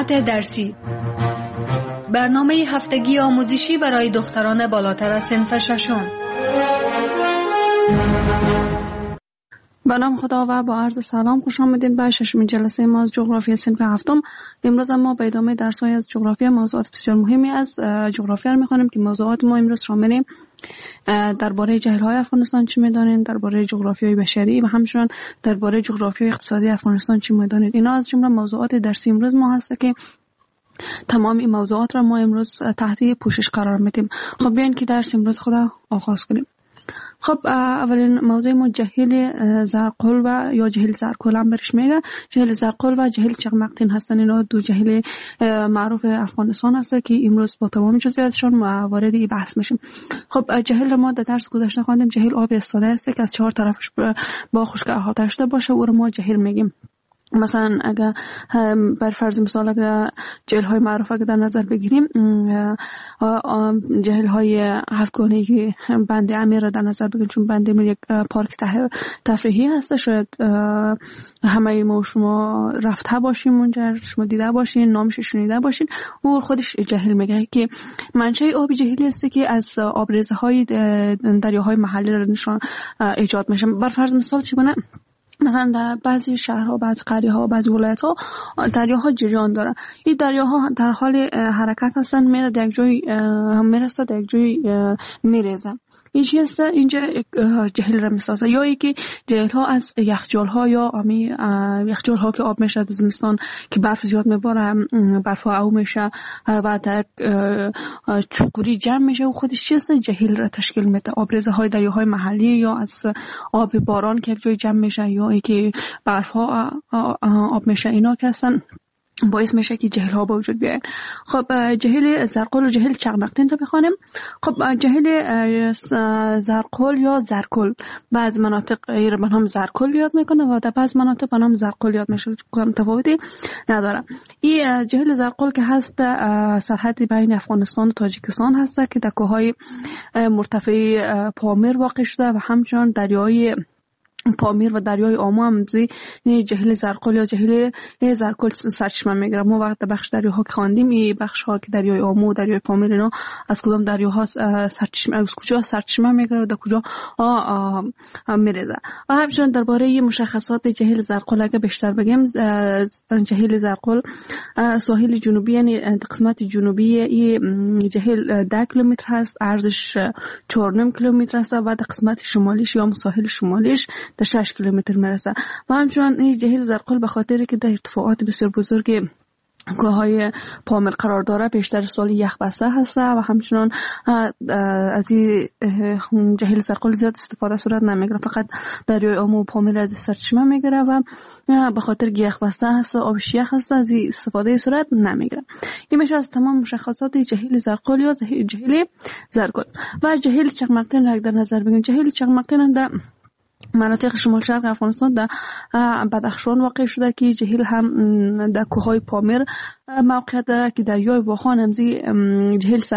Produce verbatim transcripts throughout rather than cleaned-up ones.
موضوعات درسی، برنامه هفتگی آموزشی برای دختران بالاتر از صنف ششم. به نام خدا و با عرض سلام خوش آمدید به ششمین جلسه ما از جغرافی صنف هفتم. امروز ما به ادامه درس‌های از جغرافی موضوعات بسیار مهمی از جغرافی را می‌خوانیم که موضوعات ما امروز شامل درباره جهل‌های افغانستان چی می‌دانید، درباره جغرافیای بشری و همچنین درباره جغرافیای اقتصادی افغانستان چی می‌دانید. اینا از جمله موضوعات درسی امروز ما هست که تمام این موضوعات را ما امروز تحت پوشش قرار میدیم. خب بیاین که درس امروز خدا آغاز کنیم. خب اولین موضوع ما جهل زرقل و یا جهل زرکل هم برش میگه. جهل زرقل و جهل چغمقتین هستن. اینا دو جهل معروف افغانستان هست که امروز با تمام جزئیاتشون وارد این بحث میشیم. خب جهل ما در درس گذشته خواندیم جهل آب استاده است که از چهار طرفش با خشک احاطه شده باشه، او رو ما جهل میگیم. مثلا اگر بر فرض مثال اگر جهل های معروف اگر در نظر بگیریم، جهل های هفتگانه که بند امیر را در نظر بگیریم، چون بند امیر یک پارک تفریحی هست، شاید همه ما شما رفته باشیم اونجا، شما دیده باشین، نامش شنیده باشین. او خودش جهل میگه که منشأ آب جهلی است که از آبریزه های دریاهای محلی را نشان ایجاد میشه. بر فرض مثال چگونه مثلا در بعضی شهرها، بعضی قریه‌ها، بعضی ولایت‌ها دریاها جریان داره. این دریاها در حال حرکت هستن، میره در یک جای میرسه، در یک جای میریزه. این چی هست؟ اینجا جهل را میسازه. یا ای که جهل ها از یخچال ها یا امی یخچال ها که آب میشه در زمستان که برف زیاد میباره، برف ها او میشه و در چوکوری جمع میشه و خودش چی هست؟ جهل را تشکیل میده. آبریزه های دریاهای محلی یا از آب باران که یک جای جمع میشه یا ای که برف ها آب میشه، اینا که هستن باعث میشه که جهل ها به وجود بیاین. خب جهل زرقل و جهل چغمقتین رو بخوانیم. خب جهل زرقل یا زرکل بعض مناطق را به نام زرکل یاد میکنه و در بعض مناطق به نام زرقل یاد میشه، تفاوتی نداره. این جهل زرقل که هست سرحد بین افغانستان و تاجیکستان هست که در کوههای مرتفع پامیر واقع شده و همچنین دریای پامیر و دریای آمو هم زی جهل زرقل یا جهل زرکل سرچشمه میگیره. ما وقت بخش دریاها که خواندیم این بخش ها که دریای آمو و دریای پامیر اینا از کدام دریاها سرچشمه از کجا سرچشمه میگیره و در کجا میریزه. و همچنین درباره مشخصات جهل زرقل اگه بیشتر بگیم، جهل زرقل ساحل جنوبی یعنی قسمت جنوبی این جهل ده کیلومتر هست، عرضش چهار و نیم کیلومتر است و در قسمت شمالیش یا ساحل شمالیش در شش کیلومتر میرسه. و همچنین این جهل زرقل به خاطر که در ارتفاعات بسیار بزرگ کوههای پامیر قرار داره بیشتر سال یخ بسته هست و همچنین از این جهل زرقل زیاد استفاده صورت نمیگیره، فقط دریای آمو و پامیر از سرچشمه میگیره و به خاطر یخ بسته هست و آبش یخ هست از این استفاده صورت نمیگیره. این میشه از تمام مشخصات جهل زرقل یا جهل زرکل. و جهل چغمقتین را در نظر بگیریم. جهل چغمقتین در مناطق شمال شرق افغانستان در بدخشان واقع شده که جهل هم در کوههای پامیر موقعیت داره که دریای واخان همزی جهل سر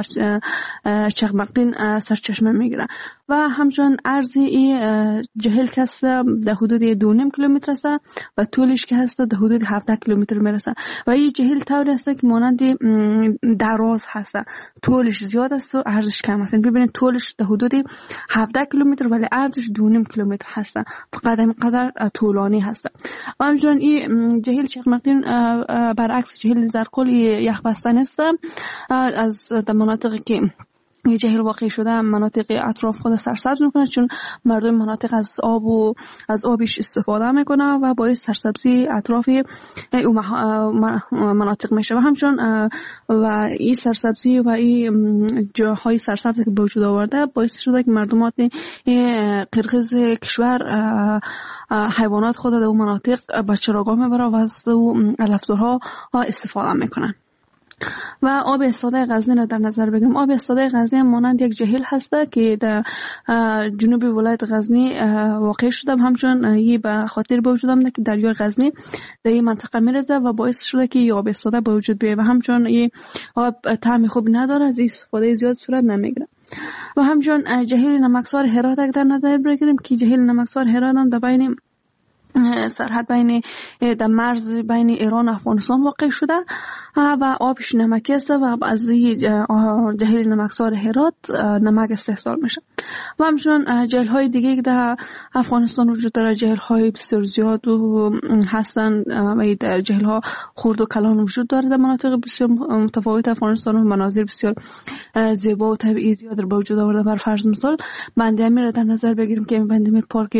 چغمقتین سرچشمه میگیره و همچنین عرض این جهل که هست در حدود دو و نیم کیلومتر است و طولش که هست در حدود هفده کیلومتر میرسه. و این جهل طوری است که مانند دراز هست، طولش زیاد است و عرضش کم است. ببینید طولش در حدود هفده کیلومتر ولی عرضش دو و نیم کیلومتر هست، فقط اینقدر طولانی هست. و همچنین این جهل چغمقتین برعکس جهل زرکل یخ بسته نیست. از در مناطقی که یه جهل واقع شده مناطق اطراف خود سرسبز میکنه، چون مردم مناطق از آب و از آبش استفاده میکنه و باعث سرسبزی اطراف اون مناطق میشه. و همچنین و این سرسبزی و این جاهای سرسبز که به وجود آورده باعث شده که مردمات قرقیز کشور حیوانات خود در اون مناطق به چراگاه میبره و از علفزارها استفاده میکنن. و آب استاده غزنی را در نظر بگیریم. آب استاده غزنی مانند یک جهل هسته که در جنوب ولایت غزنی واقع شده، همچنین این به خاطر به وجود آمده که دریای غزنی در این منطقه میرزه و باعث شده که آب استاده به وجود بیاید و همچنین این آب طعم خوب نداره، از استفاده زیاد صورت نمیگیره. و همچنین جهل نمکسار هرات در نظر بگیریم که جهل نمکسار هرات هم در بین سرحد بین در مرز بین ایران و افغانستان واقع شده و آبش نمکی است و از جهیل نمکسار هرات نمک استحصال میشه. و همچنان جهیل های دیگه که در افغانستان وجود داره، جهیل های بسیار زیاد و هستن و در جهیل ها خرد و کلان وجود داره در مناطق بسیار متفاوت افغانستان و مناظر بسیار زیبا و طبیعی زیاد رو به وجود آورده. بر فرض مثال بند امیر در نظر بگیریم که بند امیر پارک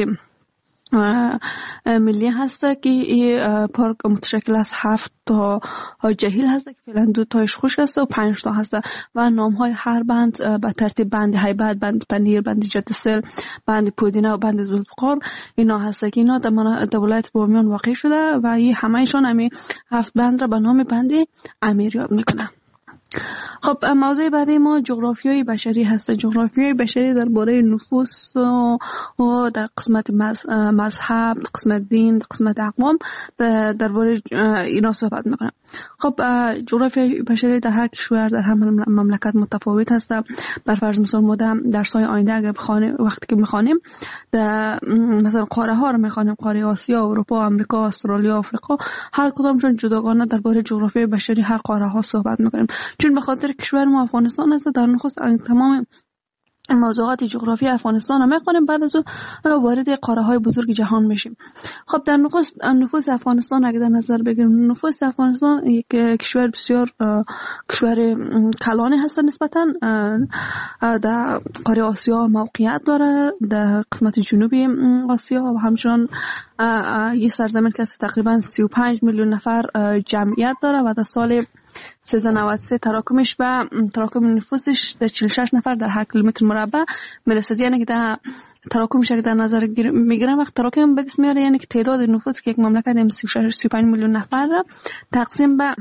ملی هسته که این پارک متشکل از هفت تا جهیل هسته که فعلا دو تایش خشک هسته و پنج تا هسته و نام های هر بند به ترتیب بند هیبت، بند پنیر، بند جدسل، بند پودینه و بند ذوالفقار اینا هسته که اینا در ولایت بامیان واقع شده و این همهشان همین هفت بند را به نام بند امیر یاد میکنه. خب موضوع بعدی ما جغرافیای بشری هست. جغرافیای بشری درباره نفوس و در قسمت مذهب، قسمت دین، قسمت اقوام درباره اینا صحبت میکنم. خب جغرافیای بشری در هر کشور در هر مملکت متفاوت هست. بر فرض مثال ما در درس‌های آینده اگر بخوانیم وقتی که میخوانیم در مثلا قاره ها رو میخوانیم، قاره آسیا، اروپا، آمریکا، استرالیا، آفریقا، هر کدامشون جداگانه درباره جغرافیای بشری هر قاره ها صحبت میکنیم. چون به خاطر کشور ما افغانستان است در نخست تمام موضوعات جغرافی افغانستان رو میخونیم، بعد از اون وارد قاره های بزرگ جهان میشیم. خب در نخست نفوس افغانستان اگه در نظر بگیریم، نفوس افغانستان یک کشور بسیار کشور کلانی هست نسبتا. در قاره آسیا موقعیت داره، در قسمت جنوبی آسیا و همچنان یه سرزمین که تقریبا سی و پنج میلیون نفر جمعیت داره و در سال سیزده نود و سه تراکمش و تراکم نفوسش در چهل و شش نفر در هر کیلومتر مربع میرسه. یعنی که در تراکمش که در نظر میگیرن وقت تراکم به دست میاره، یعنی که تعداد نفوس که یک مملکت سی و شش سی و پنج میلیون نفر را تقسیم به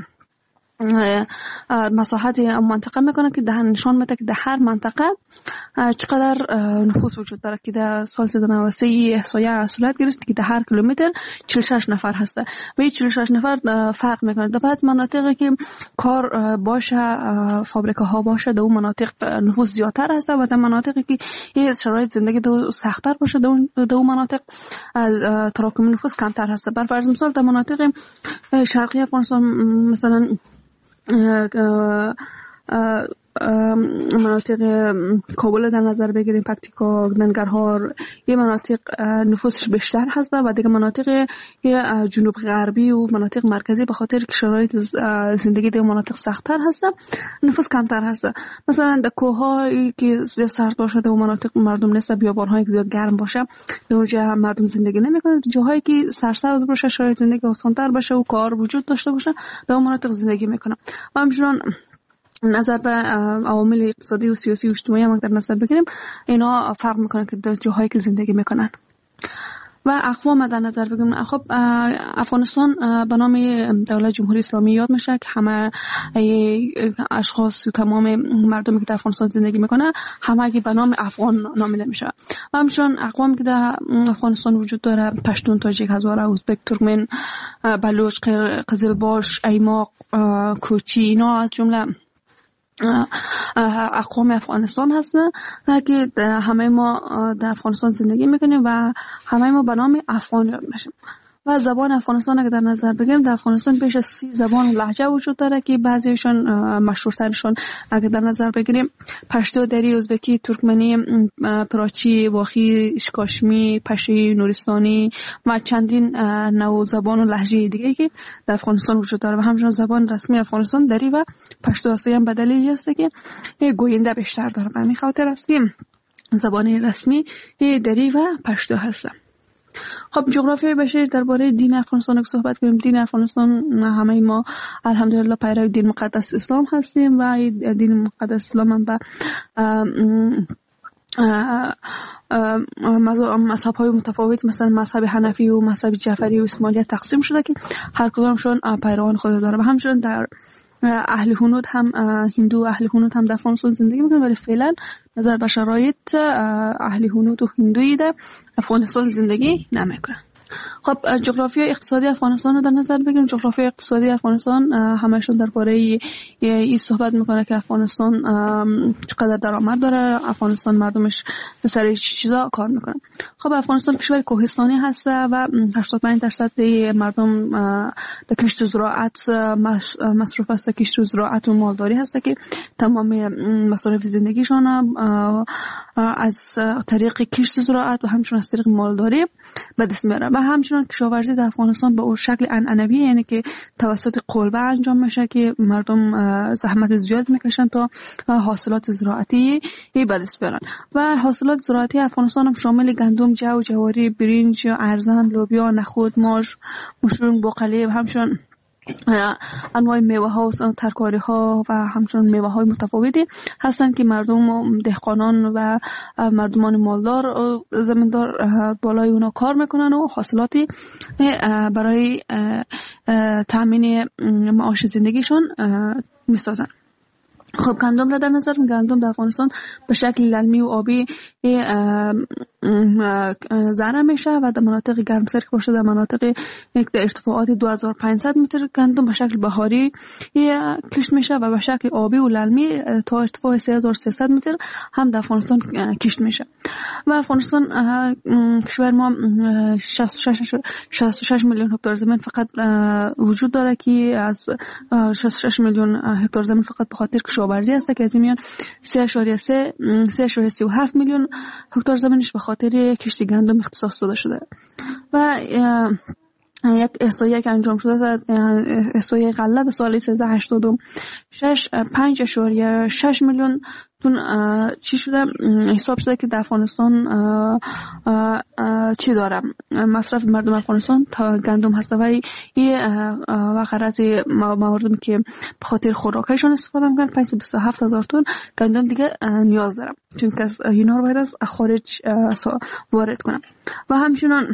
مساحت منطقه میکنه که ده نشان میده که در هر منطقه چقدر نفوس وجود داره که در سال سیزده نود و سه احصایه صورت گرفت که در هر کیلومتر چهل و شش نفر هسته و این چهل و شش نفر فرق میکنه. در بعض مناطقی که کار باشه، فابریکه ها باشه، در اون مناطق نفوس زیادتر هسته و در مناطقی که این شرایط زندگی دو سخت‌تر باشه در اون مناطق تراکم نفوس کمتر هسته. بر فرض مثال در مناطق شرقی افغانستان مثلا مناطق کابل در نظر بگیریم، پکتیکا، ننگرهار، یه مناطق نفوسش بیشتر هست و دیگه مناطق جنوب غربی و مناطق مرکزی به خاطر که شرایط زندگی در مناطق سخت‌تر هست نفوس کمتر هست. مثلا در کوه‌هایی که سرد باشه در مناطق مردم نیست، بیابان‌هایی که زیاد گرم باشه در اونجا مردم زندگی نمی‌کنن. جاهایی که سرسبز باشه، شرایط زندگی آسان‌تر باشه و کار وجود داشته باشه در اون مناطق زندگی می‌کنن. و همچنین نظر به عوامل اقتصادی و سیاسی و اجتماعی هم در نظر بگیریم، اینا فرق میکنه که در جاهایی که زندگی میکنن. و اقوام در نظر بگیریم، خب افغانستان به نام دولت جمهوری اسلامی یاد میشه که همه اشخاص و تمام مردمی که در افغانستان زندگی میکنه همه که به نام افغان نامیده میشه. و همچنین اقوامی که در افغانستان وجود داره، پشتون، تاجیک، هزاره، ازبک، ترکمن، بلوچ، قزلباش، ایماق، کوچی، اینا از جمله اقوام افغانستان هستن که همه ما در افغانستان زندگی میکنیم و همه ما به نام افغان یاد میشیم. و زبان افغانستان اگه در نظر بگیریم، در افغانستان بیش از سی زبان و لهجه وجود داره که بعضیشون مشهورترشون اگه در نظر بگیریم پشتو، دری، ازبکی، ترکمنی، پراچی، واخی، اشکاشمی، پشی، نورستانی و چندین نوع زبان و لهجه دیگه که در افغانستان وجود داره. و همچنین زبان رسمی افغانستان دری و پشتو است. هم به دلیلی است که گوینده بیشتر داره. به همین خاطر است که زبان رسمی دری و پشتو هست. خب جغرافیای بشری درباره دین افغانستان که صحبت کنیم، دین افغانستان همه ما الحمدلله پیرو دین مقدس اسلام هستیم و دین مقدس اسلام هم به مذهب های متفاوت مثلا مذهب حنفی و مذهب جعفری و اسماعیلیت تقسیم شده که هر کدامشون پیروان خود داره. و همچنین در اهل هنود هم هندو و اهل هنود هم در افغانستان زندگی میکنن، ولی فعلا نظر به شرایط اهل هنود و هندویی در افغانستان زندگی نمیکنن. خب جغرافیای اقتصادی افغانستان رو در نظر بگیریم. جغرافیای اقتصادی افغانستان همشون درباره این صحبت میکنه که افغانستان چقدر درآمد داره، افغانستان مردمش سر چیزا کار میکنن. خب افغانستان کشور کوهستانی هست و هشتاد و پنج درصد مردم در کشت زراعت مصروف است. کشت زراعت و مالداری هست که تمام مصارف زندگیشان از طریق کشت زراعت و همچنین از طریق مالداری به دست میاره. و همچنین کشاورزی در افغانستان به اون شکل عنعنوی، یعنی که توسط قلبه انجام میشه که مردم زحمت زیاد میکشن تا حاصلات زراعتی به دست بیارن. و حاصلات زراعتی افغانستان هم شامل گندم، جو، جواری، برنج، ارزن، لوبیا، نخود، ماش، مشروم، بقالی و همچنین انواع میوه ها و ترکاری ها و همچنین میوه های متفاوتی هستند که مردم دهقانان و مردمان مالدار زمیندار بالای اونا کار میکنن و حاصلاتی برای تامین معاش زندگیشان میسازن. خب گندم را در نظر گندم در افغانستان به شکل للمی و آبی زرع میشه و در مناطق گرمسیر که باشه در مناطق یک ارتفاعات دو هزار و پانصد متر گندم به شکل بهاری کشت میشه و به شکل آبی و للمی تا ارتفاع سه هزار و سیصد متر هم در افغانستان کشت میشه. و افغانستان کشور ما شصت و شش میلیون هکتار زمین فقط وجود داره که از شصت و شش میلیون هکتار زمین فقط به خاطر کشاورزی است که از میان سه اشاریه سی و هفت میلیون هکتار زمینش به خاطر کشت گندم اختصاص داده شده. و یک احصایه که انجام شده، احصایه غله در سال سیزده هشتاد و شش پنج اشاریه شش میلیون تون چی شده حساب شده که در افغانستان چی داره مصرف مردم افغانستان تا گندم هست و این و غرض مواردی که به خاطر خوراکشون استفاده میکنن پانصد و بیست و هفت هزار تن گندم دیگه نیاز دارم، چون که اینا رو باید از خارج وارد کنم. و همچنین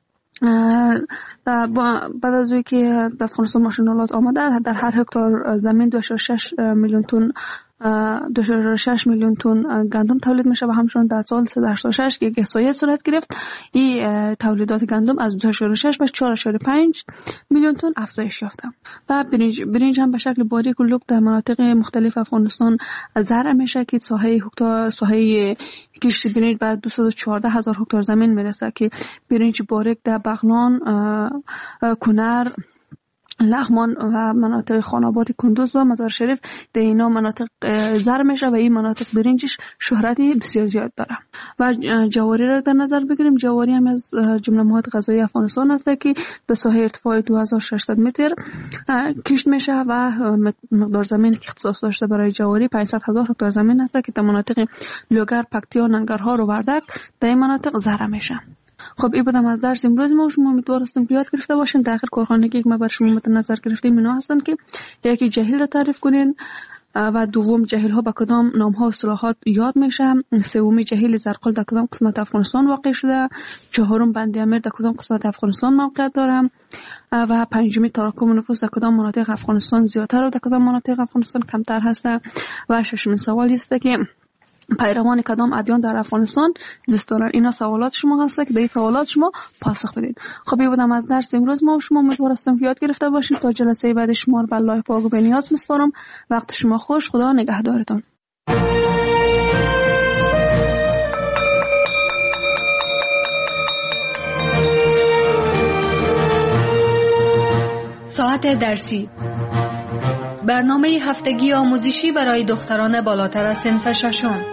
بعد از اوی که در افغانستان ماشینالات آمده در هر هکتار زمین دو و شش میلیون تن دو و شش میلیون تن گندم تولید میشه و همچنین در سال سیصد و هشتاد و شش که یک احصایه صورت گرفت این تولیدات گندم از دو و شش به چهار و پنج میلیون تن افزایش یافته. و برنج برنج هم به شکل باریک و لوک در مناطق مختلف افغانستان زرع میشه که ساحه هکتار ساحه کشت برنج به دویست و چهارده هزار هکتار زمین میرسه که برنج باریک در بغلان، کنر، لغمان و مناطق خاناباد کندوز و مزار شریف در اینا مناطق زرع میشه و این مناطق برنجش شهرتی بسیار زیاد داره. و جواری را در نظر بگیریم. جواری هم از جمله مواد غذایی افغانستان است که در ساحه ارتفاع دو هزار و ششصد متر کشت میشه و مقدار زمین که اختصاص داشته برای جواری پانصد هزار هکتار زمین است که در مناطق لوگر، پکتیا، ننگرهار و وردک در این مناطق زرع میشه. خب این بودم از درس امروز ما. شما امیدوار هستم که یاد گرفته باشین. در آخر کارخانگی که ما بر شما مد نظر گرفتیم اینا هستن که یکی جهیل را تعریف کنین و دوم جهیل ها با کدام نام ها و اصطلاحات یاد میشه، سومی جهیل زرقل در کدام قسمت افغانستان واقع شده، چهارم بند امیر در کدام قسمت افغانستان موقعیت داره و پنجمی تراکم نفوس در کدام مناطق افغانستان زیادتر و در کدام مناطق افغانستان کمتر هست و ششمین سوال است که پیروان کدام ادیان در افغانستان زیستانن. اینا سوالات شما هست که در این سوالات شما پاسخ بدید. خب این بودم از درس امروز ما. شما امیدوار هستم که یاد گرفته باشید. تا جلسه بعد شما رو به الله پاک و به نیاز میسپارم. وقت شما خوش. خدا نگهدارتان. ساعت درسی، برنامه هفتگی آموزشی برای دختران بالاتر از صنف ششم.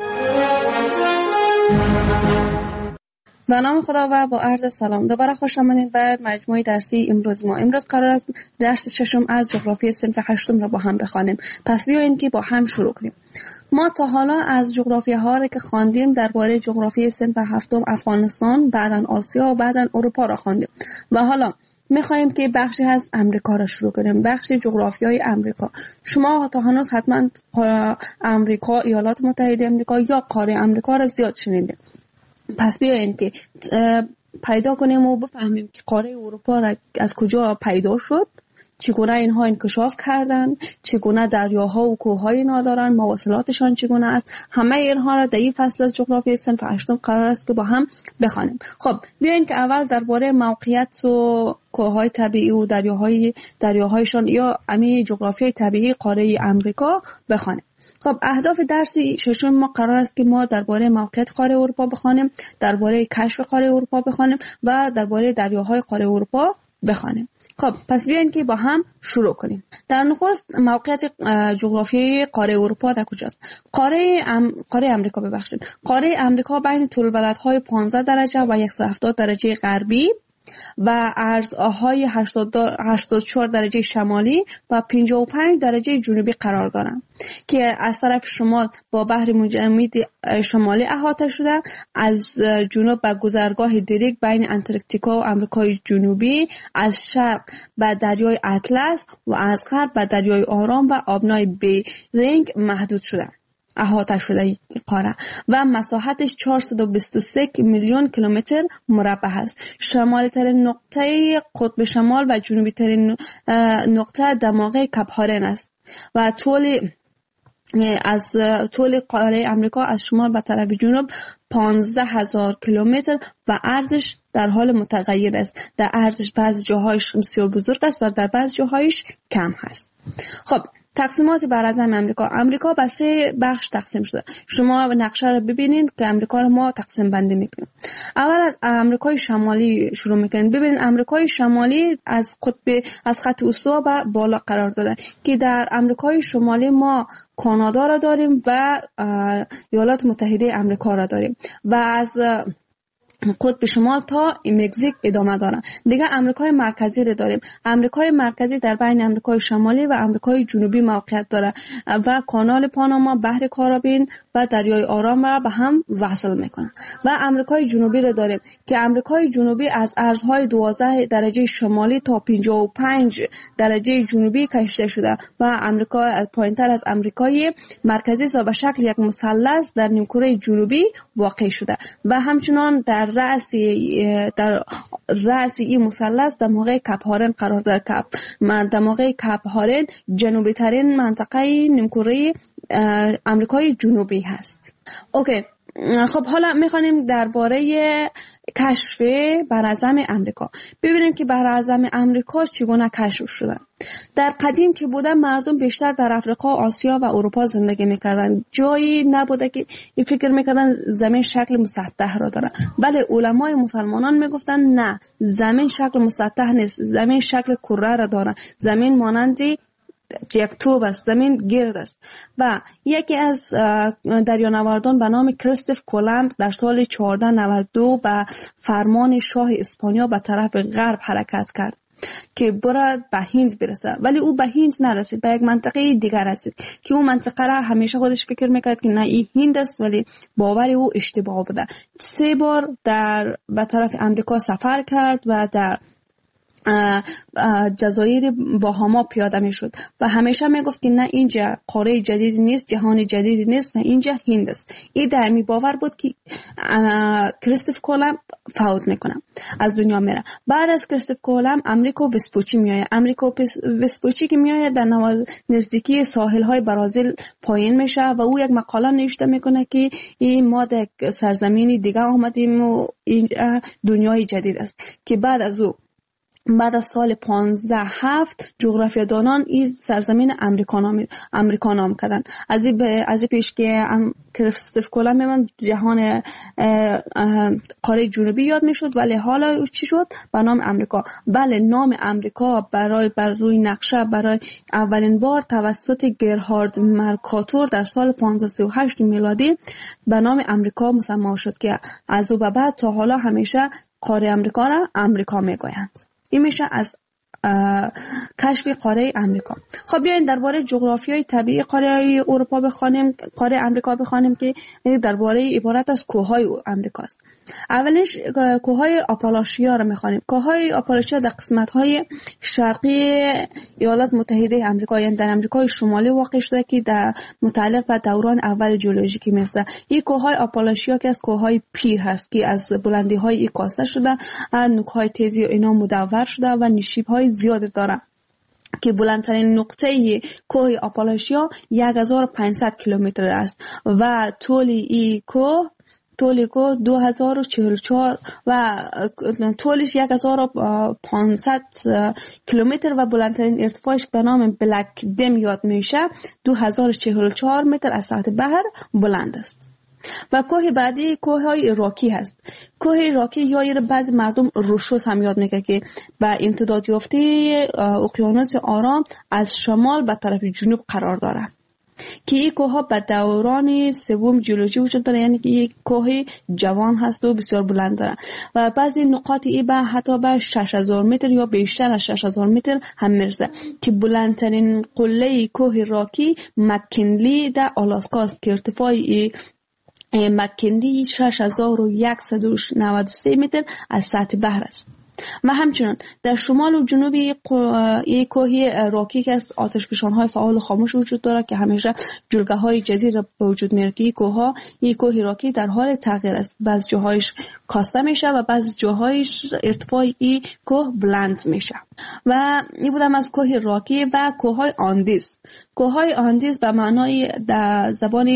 به نام خدا و با عرض سلام دوباره خوش آمدید به مجموعه درسی امروز ما. امروز قرار است درس ششم از جغرافی صنف هشتم را با هم بخوانیم. پس بیایید که با هم شروع کنیم. ما تا حالا از جغرافی ها را که خواندیم درباره جغرافی صنف هفتم افغانستان، بعداً آسیا و بعداً اروپا را خواندیم و حالا میخوایم که بخشی از امریکا را شروع کنیم، بخش جغرافیای امریکا. شما تا هنوز حتما امریکا، ایالات متحده امریکا یا قاره امریکا را زیاد شنیدید. پس بیایید که پیدا کنیم و بفهمیم که قاره اروپا را از کجا پیدا شد چگونه اینها انکشاف کردن، چگونه دریاها و کوههای اینا دارن، مواصلاتشان چگونه است. همه اینها را در این فصل از جغرافیای صنف هشتم قرار است که با هم بخوانیم. خب بیاین که اول درباره موقعیت و کوههای طبیعی و دریاهای دریاهایشان یا امی جغرافیای طبیعی قاره امریکا بخوانیم. خب اهداف درس ششم ما قرار است که ما درباره موقعیت قاره اروپا بخوانیم، درباره کشف قاره اروپا بخوانیم و درباره دریاهای قاره اروپا بخوانیم. خب پس بیاین که با هم شروع کنیم. در نخست موقعیت جغرافیایی قاره اروپا در کجاست؟ قاره ام... قاره امریکا ببخشید. قاره امریکا بین طول‌البلدهای پانزده درجه و صد و هفتاد درجه غربی و عرضهای هشتاد و چهار درجه شمالی و پنجاه و پنج درجه جنوبی قرار دارند که از طرف شمال با بحر متجمد شمالی احاطه شده. از جنوب به گذرگاه دریک بین انتارکتیکا و آمریکای جنوبی، از شرق به دریای اطلس و از غرب به دریای آرام و آبنای بیرینگ محدود شده احاطه شده قاره و مساحتش چهارصد و بیست و سه میلیون کیلومتر مربع است. شمالی ترین نقطه قطب شمال و جنوبی ترین نقطه دماغه کپ هارن است و طول از طول قاره امریکا از شمال به طرف جنوب پانزده هزار کیلومتر و عرضش در حال متغیر است. در عرضش بعض جاهایش بسیار بزرگ است و در بعض جاهایش کم هست. خب تقسیمات براعظم امریکا. امریکا به سه بخش تقسیم شده. شما نقشه رو ببینید که امریکا رو ما تقسیم بندی میکنیم. اول از امریکای شمالی شروع میکنیم. ببینید امریکای شمالی از قطب از خط استوا به بالا قرار داره که در امریکای شمالی ما کانادا را داریم و ایالات متحده امریکا را داریم و از قطب شمال تا مکزیک ادامه دارن. دیگه امریکای مرکزی رو داریم. امریکای مرکزی در بین امریکای شمالی و امریکای جنوبی موقعیت داره و کانال پاناما، بحر کارائیبی و دریای آرام را به هم وصل میکنه. و امریکای جنوبی رو داریم که امریکای جنوبی از ارزهای دوازده درجه شمالی تا پنجاه و پنج درجه جنوبی کشیده شده و امریکا پایینتر از امریکای مرکزی و به شکل یک مثلث در نیمکره جنوبی واقع شده و همچنان در رأس در رأس این مثلث دماغه کپ هارن قرار دارد. کپ دماغه کپ هارن جنوبی ترین منطقه نیمکره امریکای جنوبی هست. اوکی. خب حالا میخوانیم درباره کشف براعظم امریکا. ببینیم که براعظم امریکا چگونه کشف شده. در قدیم که بوده مردم بیشتر در افریقا، آسیا و اروپا زندگی میکردن. جایی نبوده که این فکر میکردن زمین شکل مسطح را داره. بله علمای مسلمانان میگفتن نه، زمین شکل مسطح نیست، زمین شکل کره را داره. زمین مانندی یک توپ است، زمین گرد است. و یکی از دریانوردان به نام کریستوف کولومب در سال چهارده نود و دو به فرمان شاه اسپانیا به طرف غرب حرکت کرد که برد به هند برسه، ولی او به هند نرسید، به یک منطقه دیگر رسید که اون منطقه را همیشه خودش فکر میکرد که نه این هند است، ولی باور او اشتباه بوده. سه بار در به طرف امریکا سفر کرد و در جزایر باهاما پیاده می شد و همیشه می گفت که نه اینجا قاره جدید نیست، جهان جدید نیست و اینجا هند است. این دائمی باور بود که کریستوف کولومب فوت میکنه، از دنیا میره. بعد از کریستوف کولومب امریکا وسپوچی میآید. امریکا وسپوچی که میآید در نزدیکی ساحل های برازیل پایین میشه و او یک مقاله نوشته میکنه که این ما در سرزمینی دیگه آمدیم و این دنیای جدید است که بعد از او بعد از سال پانزده هفت جغرافیادانان این سرزمین امریکا نام امریکا نام کردن. از این از پیش که کریستوف کولومب من جهان قاره جنوبی یاد میشد، ولی حالا چی شد؟ به نام امریکا. بله نام امریکا برای بر روی نقشه برای اولین بار توسط گرهارد مرکاتور در سال پانزده سی و هشت میلادی به نام امریکا مسمى شد که از او به بعد تا حالا همیشه قاره امریکا را امریکا میگویند. این میشه از کشف قاره امریکا. خب بیاین درباره جغرافیای طبیعی قاره اروپا بخوانیم، قاره امریکا بخوانیم که درباره عبارت از کوههای امریکا است. اولش کوههای آپالاشیا را میخوانیم. کوههای آپالاشیا در قسمت‌های شرقی ایالات متحده آمریکا، یعنی در آمریکای شمالی واقع شده که در متعلق به دوران اول ژئولوژیکی میرسه. این کوههای آپالاشیا که از کوههای پیر هست که از بلندی‌های ای کاسته شده، نوک‌های تیزی و اینا مدور شده و نشیب‌های زیاد داره. که بلندترین نقطه کوه آپالاشیا یک هزار و پانصد کیلومتر است و طول این کوه طول کوه دو هزار و چهل و چهار و طولش یک هزار و پانصد کیلومتر و بلندترین ارتفاعش به نام بلک دم یاد میشه دو هزار و چهل و چهار متر از سطح بحر بلند است. و کوه بعدی کوه های راکی هست. کوه راکی یا ایر بعضی مردم روشوس هم یاد میگه که به امتداد یافته اقیانوس آرام از شمال به طرف جنوب قرار داره که این کوه ها به دوران سوم جیولوژی وجود داره، یعنی که یک کوه جوان هست و بسیار بلند داره و بعضی نقاط ای به حتی به شش هزار متر یا بیشتر از شش هزار متر هم میرسه که بلندترین قله کوه راکی مکنلی در آلاسکا است که ارتفاع مکنلی شش هزار و صد و نود و سه متر از سطح بحر است. و همچنین در شمال و جنوب یک کوه راکی که است آتشفشان‌های فعال و خاموش وجود داره که همیشه جلگه‌های جدید را به وجود میاره که این کوه‌ها یک کوه راکی در حال تغییر است. بعضی جاهایش کاسته میشه و بعضی جاهایش ارتفاع این کوه بلند میشه. و این بودم از کوه راکی و کوه‌های آندیز. کوه‌های آندیز به معنای در زبان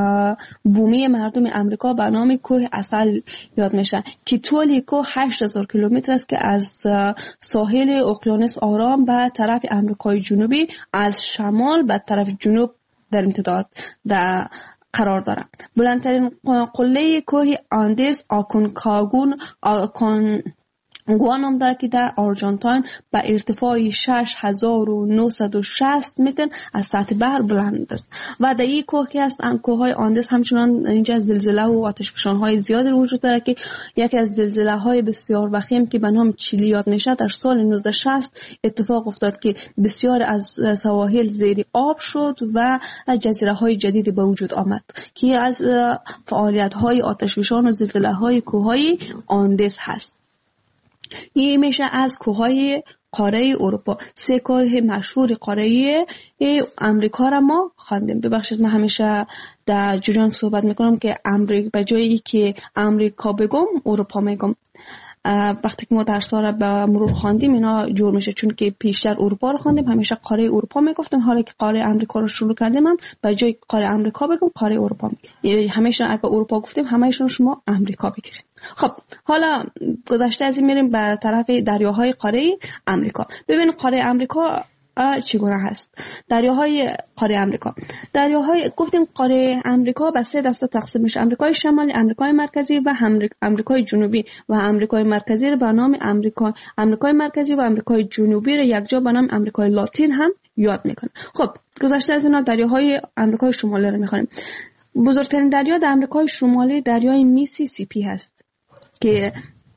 بومی مردم امریکا به نام کوه عسل یاد میشه که طول کوه هشت هزار کیلومتر است که از ساحل اقیانوس آرام به طرف امریکای جنوبی از شمال به طرف جنوب در امتداد در قرار دارد. بلندترین قله کوه آندیز آکونکاگون آکون گوانم داره که در آرژانتین به ارتفاع شش هزار و نهصد و شصت متر از سطح بحر بلند است و در این کوه که است کوههای آندیز همچنان اینجا زلزله و آتشفشان‌های زیادی وجود داره که یکی از زلزله‌های بسیار وخیم که به نام چیلی یاد میشه در سال نوزده شصت اتفاق افتاد که بسیار از سواحل زیر آب شد و جزیره‌های جدیدی به وجود آمد که از فعالیت‌های آتشفشان و زلزله‌های کوههای آندیز هست. این میشه از کوههای قاره اروپا. سه کوه مشهور قاره امریکا را ما خواندیم. ببخشید من همیشه در جریان صحبت میکنم که امریکا به جایی که امریکا بگم اروپا میگم. وقتی که ما درس را به مرور خواندیم اینا جور میشه، چون که پیشتر اروپا رو خواندیم همیشه قاره اروپا میگفتیم، حالا که قاره امریکا رو شروع کردیم من به جای قاره امریکا بگم قاره اروپا میگم. همیشه اگه اروپا گفتیم همه‌شون شما امریکا بگیرید. خب حالا گذشته از این میریم به طرف دریاهای قاره امریکا. ببین قاره امریکا چگونه هست. دریاهای قاره امریکا دریاهای گفتیم قاره امریکا به سه دسته تقسیم میشه: امریکای شمالی، امریکای مرکزی و امریکای جنوبی. و امریکای مرکزی رو به نام امریکا امریکای مرکزی و امریکای جنوبی رو یکجا به نام امریکای لاتین هم یاد میکنه. خب گذشته از اینا دریاهای امریکای شمالی رو میخونیم. بزرگترین دریا در امریکای شمالی دریای میسیسیپی هست که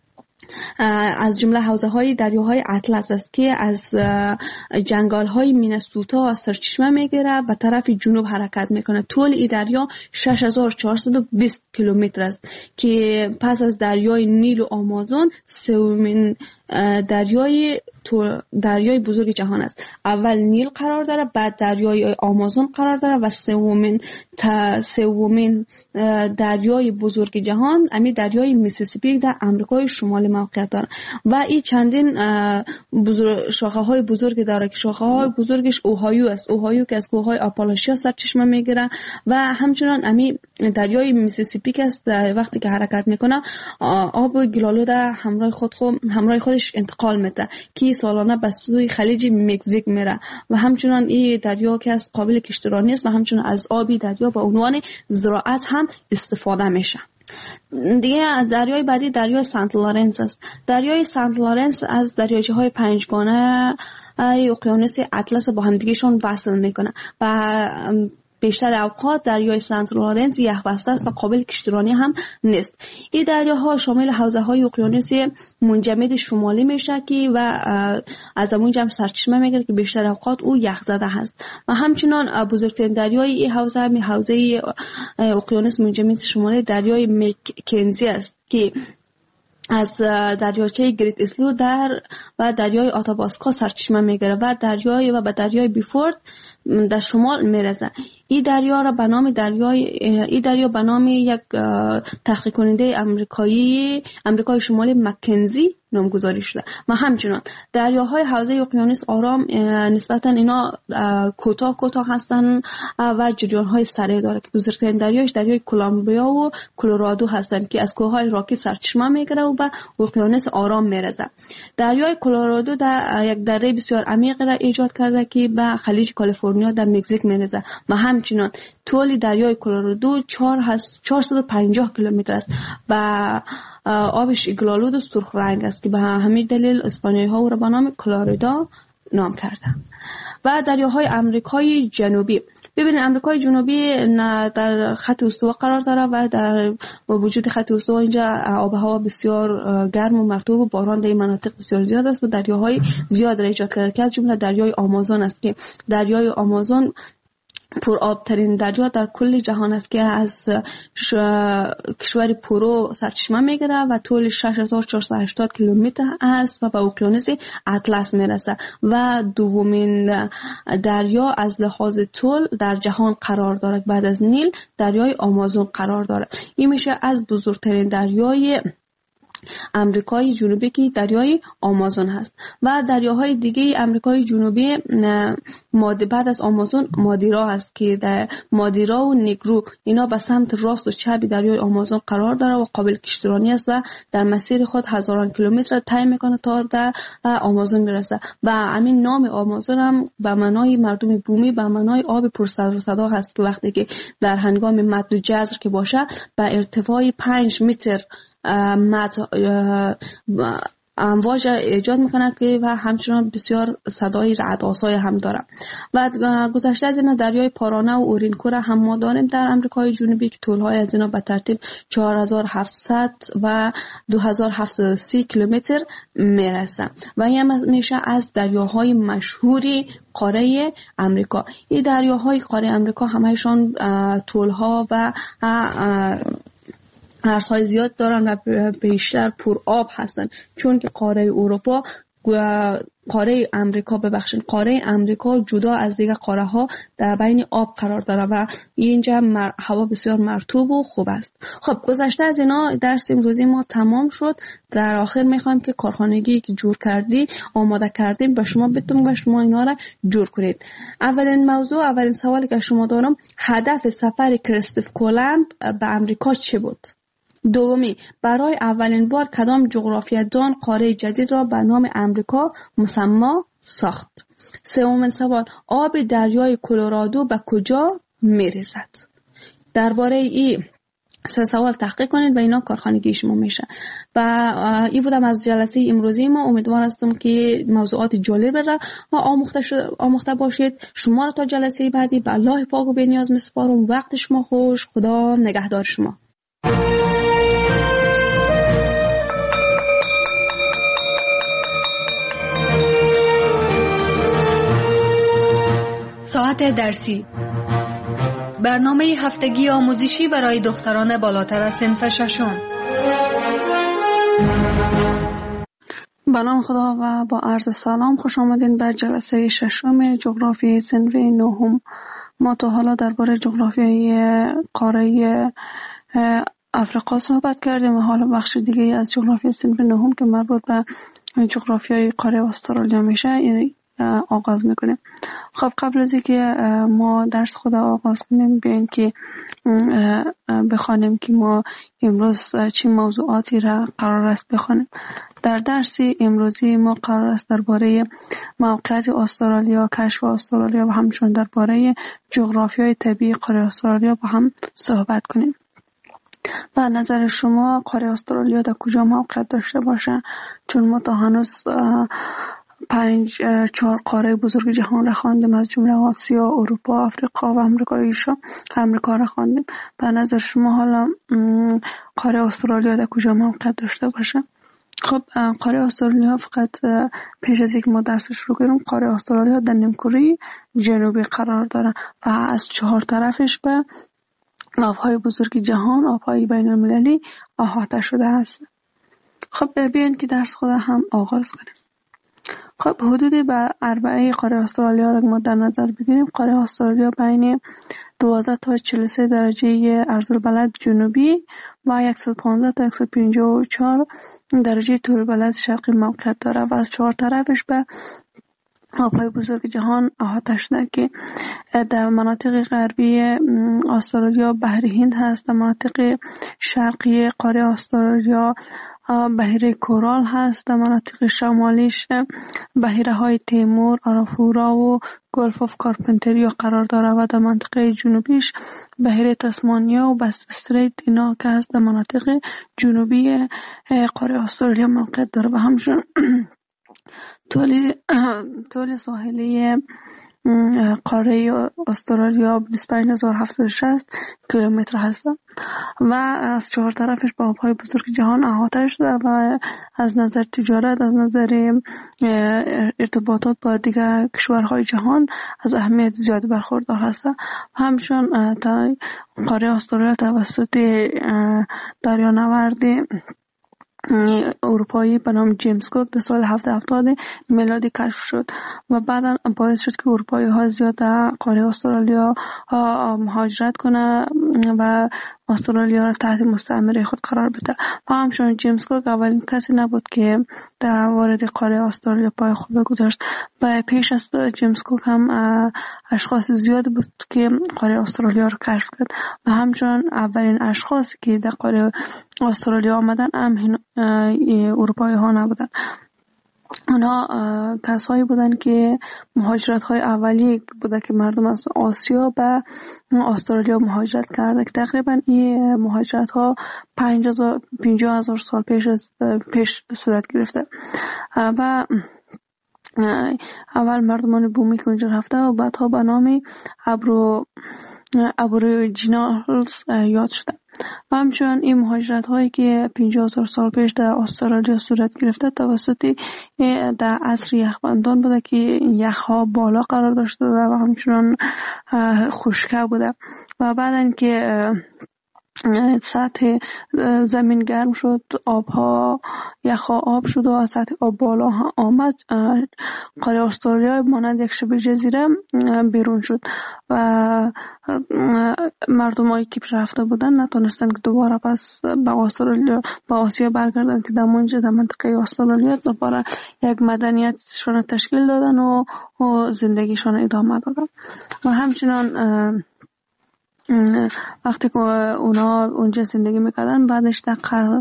از جمله حوزه‌های دریاهای اطلس است که از جنگل‌های مینسوتا سرچشمه میگیره و طرف جنوب حرکت میکنه. طول این دریا شش هزار و چهارصد و بیست کیلومتر است که پس از دریای نیل و آمازون سومین دریای دریای بزرگ جهان است. اول نیل قرار داره، بعد دریای آمازون قرار داره و سومین تا سومین دریای بزرگ جهان امی دریای میسیسیپی در امریکای شمالی موقعیت داره و این چندین بزرگ شاخه های بزرگ داره که شاخه های بزرگش اوهایو است. اوهایو که از کوههای آپالاشیا سرچشمه میگیره و همچنان امی دریای میسیسیپی که است وقتی که حرکت میکنه آب گلالود همراه خود خو همراه خودش انتقال میده که سالانه به سوی خلیج مکزیک میره و همچنان این دریا که از قابل کشتیرانی است و همچنان از آبی دریا به عنوان زراعت هم استفاده میشه. دیگه دریای بعدی دریای سنت لارنس است. دریای سنت لارنس از دریاچه های پنجگانه اقیانوس اطلس با همدیگهشون وصل میکنه و بیشتر اوقات دریای سنت لارنس یخبسته است و قابل کشتیرانی هم نیست. این دریاها شامل حوزه‌های اقیانوس منجمد شمالی میشه که و از اونجا هم سرچشمه میگیره که بیشتر اوقات او یخزده هست و همچنان بزرگترین دریای این حوزه هم حوزه اقیانوس منجمد شمالی دریای مکنزی است که از دریاچه گریت اسلو در و دریای آتاباسکا سرچشمه میگیره و دریای و به دریای بیفورد در شمال میرسه. این دریا را به نام دریای این دریا به نام یک تحقیق کننده آمریکایی آمریکای شمالی مکنزی نامگذاری شده. و همچنان دریاهای حوزه اقیانوس آرام نسبتا اینا کوتاه کوتاه هستن و جریان‌های سریع داره که بزرگترین دریایش دریای کلمبیا و کلرادو هستن که از کوههای راکی سرچشمه میگیره و به اقیانوس آرام میرسه. دریای کلرادو در یک دره بسیار عمیق را ایجاد کرده که به خلیج کالیفرنیا در مکزیک میرسه و همچنان طول دریای کلرادو چهارصد و پنجاه کیلومتر است و آبش گلالود و سرخ رنگ است که به همین دلیل اسپانیایی ها او را به نام کلوریدا نام کردن. و دریاهای آمریکای جنوبی، ببینید آمریکای جنوبی در خط استوا قرار داره و در وجود خط استوا اینجا آب و هوا بسیار گرم و مرطوب و باران در این مناطق بسیار زیاد است و دریاهای زیاد را ایجاد کرده که از جمله دریای آمازون است که دریای آمازون پر آب ترین دریا در کل جهان است که از کشور پرو سرچشمه میگیره و طول شش هزار و چهارصد و هشتاد کیلومتر است و به اقیانوس اطلس میرسه و دومین دریا از لحاظ طول در جهان قرار دارد. بعد از نیل دریای آمازون قرار دارد. این میشه از بزرگترین دریای امریکای جنوبی که دریای آمازون هست. و دریاهای دیگه امریکای جنوبی بعد از آمازون مادیرا هست که در مادیرا و نیگرو اینا به سمت راست و چپ دریای آمازون قرار داره و قابل کشتیرانی است و در مسیر خود هزاران کیلومتر طی میکنه تا در آمازون میرسه. و همین نام آمازون هم به معنای مردم بومی به معنای آب پر سر و صدا هست که وقتی که در هنگام مد و جزر که باشه به ارتفاع پنج متر مد امواج ایجاد میکنه که و همچنان بسیار صدای رعدآسای هم داره. و گذشته از اینا دریای پارانه و اورینکو را هم ما داریم در امریکای جنوبی که طولهای از اینا به ترتیب چهار هزار و هفتصد و دو هزار و هفتصد و سی کیلومتر میرسه و این میشه از دریاهای مشهوری قاره امریکا. این دریاهای قاره امریکا همهشان طولها و عرضهای زیاد دارن و بیشتر پر آب هستن چون که قاره اروپا قاره امریکا ببخشید قاره امریکا جدا از دیگه قاره ها در بین آب قرار داره و اینجا مر... هوا بسیار مرطوب و خوب است. خب گذشته از اینا درس امروزی ما تمام شد. در آخر میخوایم که کارخانگی که جور کردی آماده کردیم به شما بتونم و شما اینا را جور کنید. اولین موضوع اولین سوالی که شما دارم هدف سفر کریستوف کولومب به امریکا چه بود؟ دومی برای اولین بار کدام جغرافیادان قاره جدید را به نام امریکا مسما ساخت؟ سومین سوال آب دریای کلرادو به کجا میرسد؟ درباره این سه سوال تحقیق کنید و اینا کارخانگی شما میشه. و این بودم از جلسه امروزی ما. امیدوار هستم که موضوعات جالب را آموخته شد آموخته باشید. شما را تا جلسه بعدی به الله پاک و بی‌نیاز میسپارم. وقت شما خوش. خدا نگهدار شما. ساعت درسی برنامه هفتگی آموزشی برای دختران بالاتر از صنف ششم. به نام خدا و با عرض سلام خوش آمدین به جلسه ششم جغرافیای صنف نهم. ما تا حالا درباره جغرافیای قاره افریقا صحبت کردیم و حالا بخش دیگه از جغرافیای صنف نهم که مربوط به جغرافیای قاره استرالیا میشه آغاز میکنیم. خب قبل از اینکه ما درس خود آغاز کنیم بیاین که بخوانیم که ما امروز چه موضوعاتی را قرار است بخوانیم. در درس امروزی ما قرار است درباره موقعیت استرالیا، کشف استرالیا و همچنین درباره جغرافیای طبیعی قاره استرالیا با هم صحبت کنیم. به نظر شما قاره استرالیا در کجا موقعیت داشته باشه؟ چون ما تا هنوز پنج چهار قاره بزرگ جهان را خواندیم از جمله آسیا، اروپا، آفریقا و امریکای شما امریکا را خواندیم. به نظر شما حالا قاره استرالیا در کجا موقعیت داشته باشه؟ خب قاره استرالیا فقط پیش از اینکه ما درس شروع کنیم قاره استرالیا در نیمکره جنوبی قرار داره و از چهار طرفش به آبهای بزرگ جهان، آبهای بین المللی احاطه شده است. خب بیاین که درس خود هم آغاز کنیم. خب حدود به اربعه قاره استرالیا را ما در نظر بگیریم، قاره استرالیا بین دوازده تا چهل و سه درجه عرض‌البلد جنوبی و صد و پانزده تا صد و پنجاه و چهار درجه طول‌البلد شرقی موقعیت داره و از چهار طرفش به آبهای بزرگ جهان احاطه شده که در مناطق غربی استرالیا بحر هند هست، در مناطق شرقی قاره استرالیا بحیره کورال هست، در مناطق شمالیش بحیره های تیمور، آرافورا و گلف آف کارپنتریا قرار داره و در منطقه جنوبیش بحیره تسمانیا و بس استریت اینا که هست در مناطق جنوبی قاره استرالیا موقعیت داره و همچنین طول طول ساحلی قاره استرالیا بیست و پنج هزار و هفتصد و شصت کیلومتر هست و از چهار طرفش با آبهای بزرگ جهان احاطه شده و از نظر تجارت، از نظر ارتباطات با دیگر کشورهای جهان از اهمیت زیاد برخوردار هست. همچنین قاره استرالیا توسط دریانورد اروپایی به نام جیمز کوک در سال هفتصد و هفتاد میلادی کشف شد و بعدا باعث شد که اروپایی ها زیاد در قاره استرالیا مهاجرت کنه و استرالیا را تحت مستعمره خود قرار بده. و همچنین جیمز کوک اولین کسی نبود که در وارد قاره استرالیا پای خود گذاشت. و پیش از جیمز کوک هم اشخاص زیاد بود که قاره استرالیا را کشف کرد و همچنین اولین اشخاصی که در قاره استرالیا آمدن هم اروپایی ها نبودن. اونا کسایی بودن که مهاجرت های اولیه بوده که مردم از آسیا به استرالیا مهاجرت کرده که تقریبا این مهاجرت ها پنجاه هزار سال پیش از پیش صورت گرفته و اول مردمان بومی که اونجا رفته و بعدها به نام ابرو ابوریجینالز یاد شده. و همچنین این مهاجرت هایی که پنجاه هزار سال پیش در استرالیا صورت گرفته توسط در عصر یخبندان بوده که یخ ها بالا قرار داشته و همچنین خشکه بوده و بعد اینکه سطح زمین گرم شد، آبها یخها آب شد و سطح آب بالا آمد، قاره استرالیا مانند یک شبه جزیره بیرون شد و مردمایی که رفته بودن نتونستن که دوباره پس به استرالیا به آسیا برگردن که در اونجا در منطقه استرالیا دوباره یک مدنیتشون تشکیل دادن و, و زندگیشون ادامه دادن. و همچنان وقتی که اونا اونجا زندگی میکردن بعدش در قرن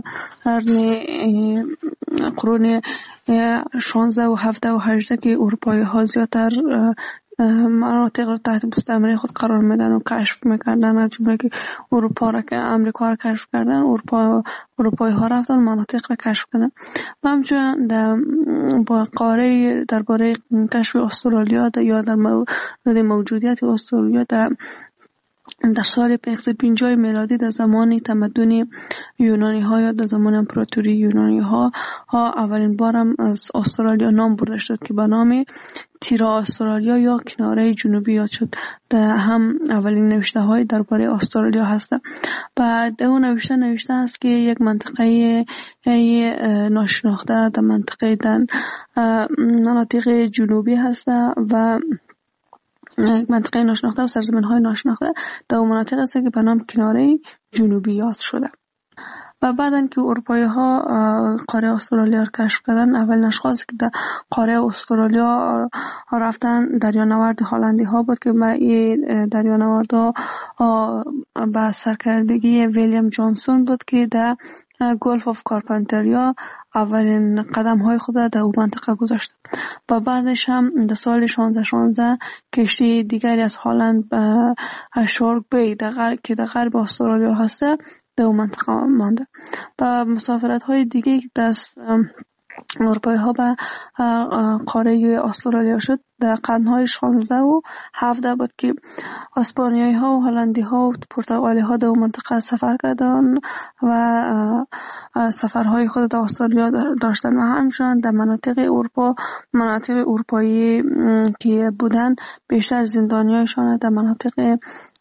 قرون شانزده و هفده و هجده که اروپایی ها زیادتر مناطق رو تحت مستعمره خود قرار میدن و کشف میکردن، از جمله که اروپا را که امریکا را کشف کردن، اروپا اروپایی ها رفتن مناطق را کشف کردن. و همچنین در با قاره درباره کشف استرالیا یا در مورد موجودیت استرالیا در در سال پانصد و پنجاه میلادی در زمان تمدن یونانی ها یا در زمان امپراتوری یونانی ها ها اولین بارم از استرالیا نام برده شد که به نام تیرا استرالیا یا کناره جنوبی یاد شد. در هم اولین نوشته های درباره استرالیا هست. بعد اون نوشته نوشته است که یک منطقه ناشناخته در منطقه در مناطق جنوبی هست و منطقه ناشناخته و سرزمین های ناشناخته در اون مناطق هست که به نام کناره جنوبی یاد شده. و بعدن که اروپایی ها قاره استرالیا را کشف کردن، اولین اشخاصی که در قاره استرالیا رفتن دریانورد هلندی ها بود که با این دریانورد ها با سرکردگی ویلیام جانسون بود که در گلف آف کارپنتریا اولین قدم های خود در اون منطقه گذاشت. و بعدش هم در سال شانزده شانزده کشتی دیگری از هلند به شارک بی که در غرب استرالیا هسته در اون منطقه مانده. و مسافرت های دیگه دست اروپایی ها به قاره استرالیا شد در قرنهای شانزده و هفده بود که اسپانیایی ها و هلندی ها و پرتغالی ها در اون منطقه سفر کردن و سفرهای خود در استرالیا داشتن و همچنین در مناطق اروپا مناطق اروپایی که بودن بیشتر زندانیایشان در مناطق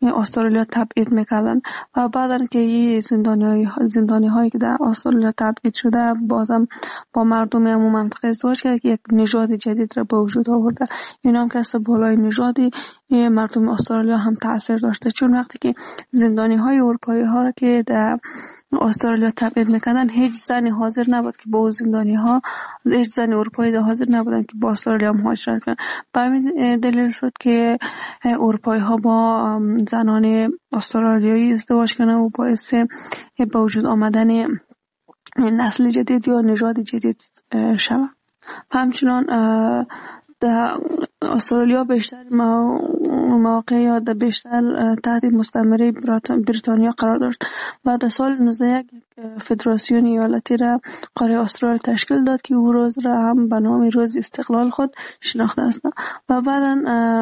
استرالیا تبعید میکردن و بعدن که این زندانی زندانی هایی که در استرالیا تبعید شده بازم با مردم همون منطقه ازدواج کرد که یک نژاد جدید را به وجود آورده. اینا هم که از بالای نژادی مردم استرالیا هم تاثیر داشته، چون وقتی که زندانی های اروپایی ها را که در استرالیا تبعید میکردن هیچ زنی حاضر نبود که با زندانی ها هیچ زن اروپایی ده حاضر نبودن که با استرالیا مهاجرت کنن. به همین دلیل شد که اروپایی ها با زنان استرالیایی ازدواج کردن و باعث به وجود آمدن نسل جدید یا نژاد جدید شود. همچنان در استرالیا بیشتر مواقع یا در بیشتر تحت مستعمره بریتانیا قرار داشت و در سال نوزده یک فدراسیون ایالتی را قاره استرالیا تشکیل داد که او روز را هم به نام روز استقلال خود شناخته است و بعداً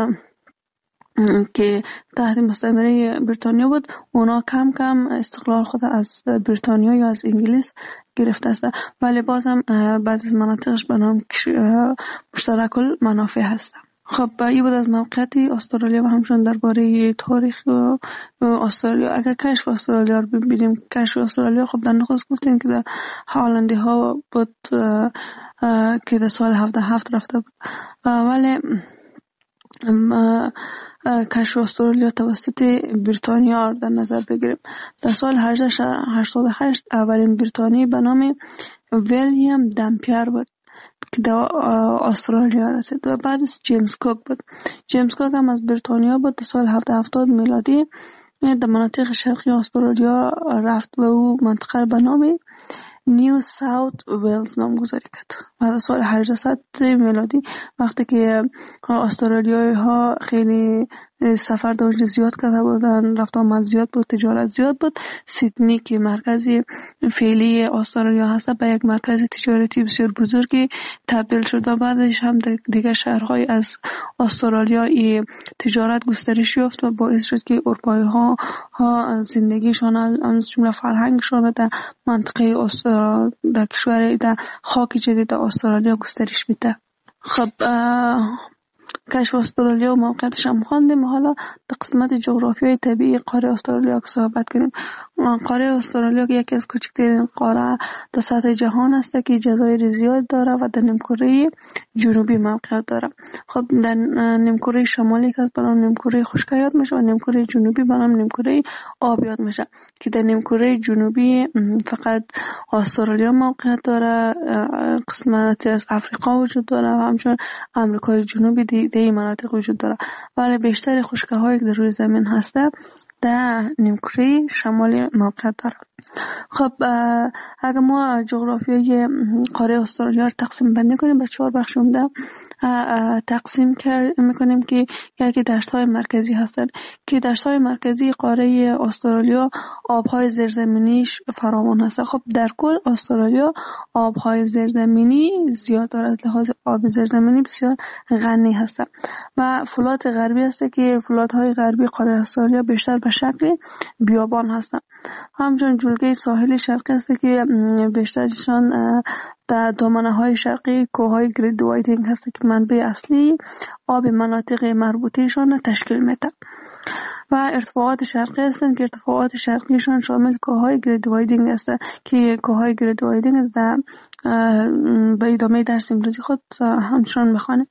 که تحت مستعمره بریتانیا بود اونا کم کم استقلال خود از بریتانیا یا از انگلیس گرفته است، ولی باز هم بعضی از مناطقش به نام مشترک المنافع هست. خب این بود از موقعیت استرالیا و همچنان درباره تاریخ استرالیا. اگر کشف استرالیا رو ببینیم، کشف استرالیا خب در نخست گفتیم که در هالندی ها بود که در سال هفده هفت رفته بود، ولی کشف استرالیا توسط بریتانیا در نظر بگیریم. در سال هجده هشتاد و هشت اولین بریتانی به نام ویلیام دمپیر بود که در استرالیا رسید و بعدش جیمز کوک بود. جیمز کوک هم از بریتانیا بود. در سال هفده هفتاد میلادی در مناطق شرقی استرالیا رفت و او منطقه به نام نیو ساوت ویلز نامگذاری کرد. و در سال هجده میلادی وقتی که استرالیایی ها خیلی سفر در اونجا زیاد کرده بودن، رفت آمد زیاد بود، تجارت زیاد بود، سیدنی که مرکزی فعلی استرالیا هست به یک مرکز تجارتی بسیار بزرگی تبدیل شد و بعدش هم دیگه شهرهای از استرالیا ای تجارت گسترش یافت و باعث شد که اروپایی ها ها زندگیشان از جمله فرهنگشان در منطقه در کشور در خاک جدید استرالیا گسترش میده. خب کشف استرالیا و موقعیتش هم خواندیم. حالا در قسمت جغرافیای طبیعی قاره استرالیا که صحبت کنیم. قاره استرالیا که یکی از کوچکترین قاره در سطح جهان است که جزایر زیاد داره و در نیمکره جنوبی موقعیت داره. خب در نیمکره شمالی که از به نام نیمکره خشک یاد میشه و نیمکره جنوبی به نام نیمکره آب یاد میشه که در نیمکره جنوبی فقط استرالیا موقعیت داره، قسمتی از افریقا وجود داره و همچنین آمریکای جنوبی دیگه مناطق وجود داره، ولی بیشتر خشک‌هایی که در روی زمین هسته در نیمکره شمالی موقعیت داره. خب اگر ما جغرافیای قاره استرالیا رو تقسیم بندی کنیم به چهار بخش عمده تقسیم میکنیم که یکی دشت‌های مرکزی هستند که دشت‌های مرکزی قاره استرالیا آب‌های زیرزمینیش فراوان هست. خب در کل استرالیا آب‌های زیرزمینی زیاد داره، از لحاظ آب زیرزمینی بسیار غنی هست و فلات غربی هست که فلات‌های غربی قاره استرالیا بیشتر به شکل بیابان هستند. همچنین جلگه ساحلی شرقی هست که بیشترشان در دامنه های شرقی کوههای گرید وایدینگ هست که منبع اصلی آب مناطق مربوطهشان تشکیل میده و ارتفاعات شرقی هستند که ارتفاعات شرقیشان شامل کوههای گرید وایدینگ است که کوههای گرید وایدینگ در به ادامه درس امروزی خود همچنان میخوانیم.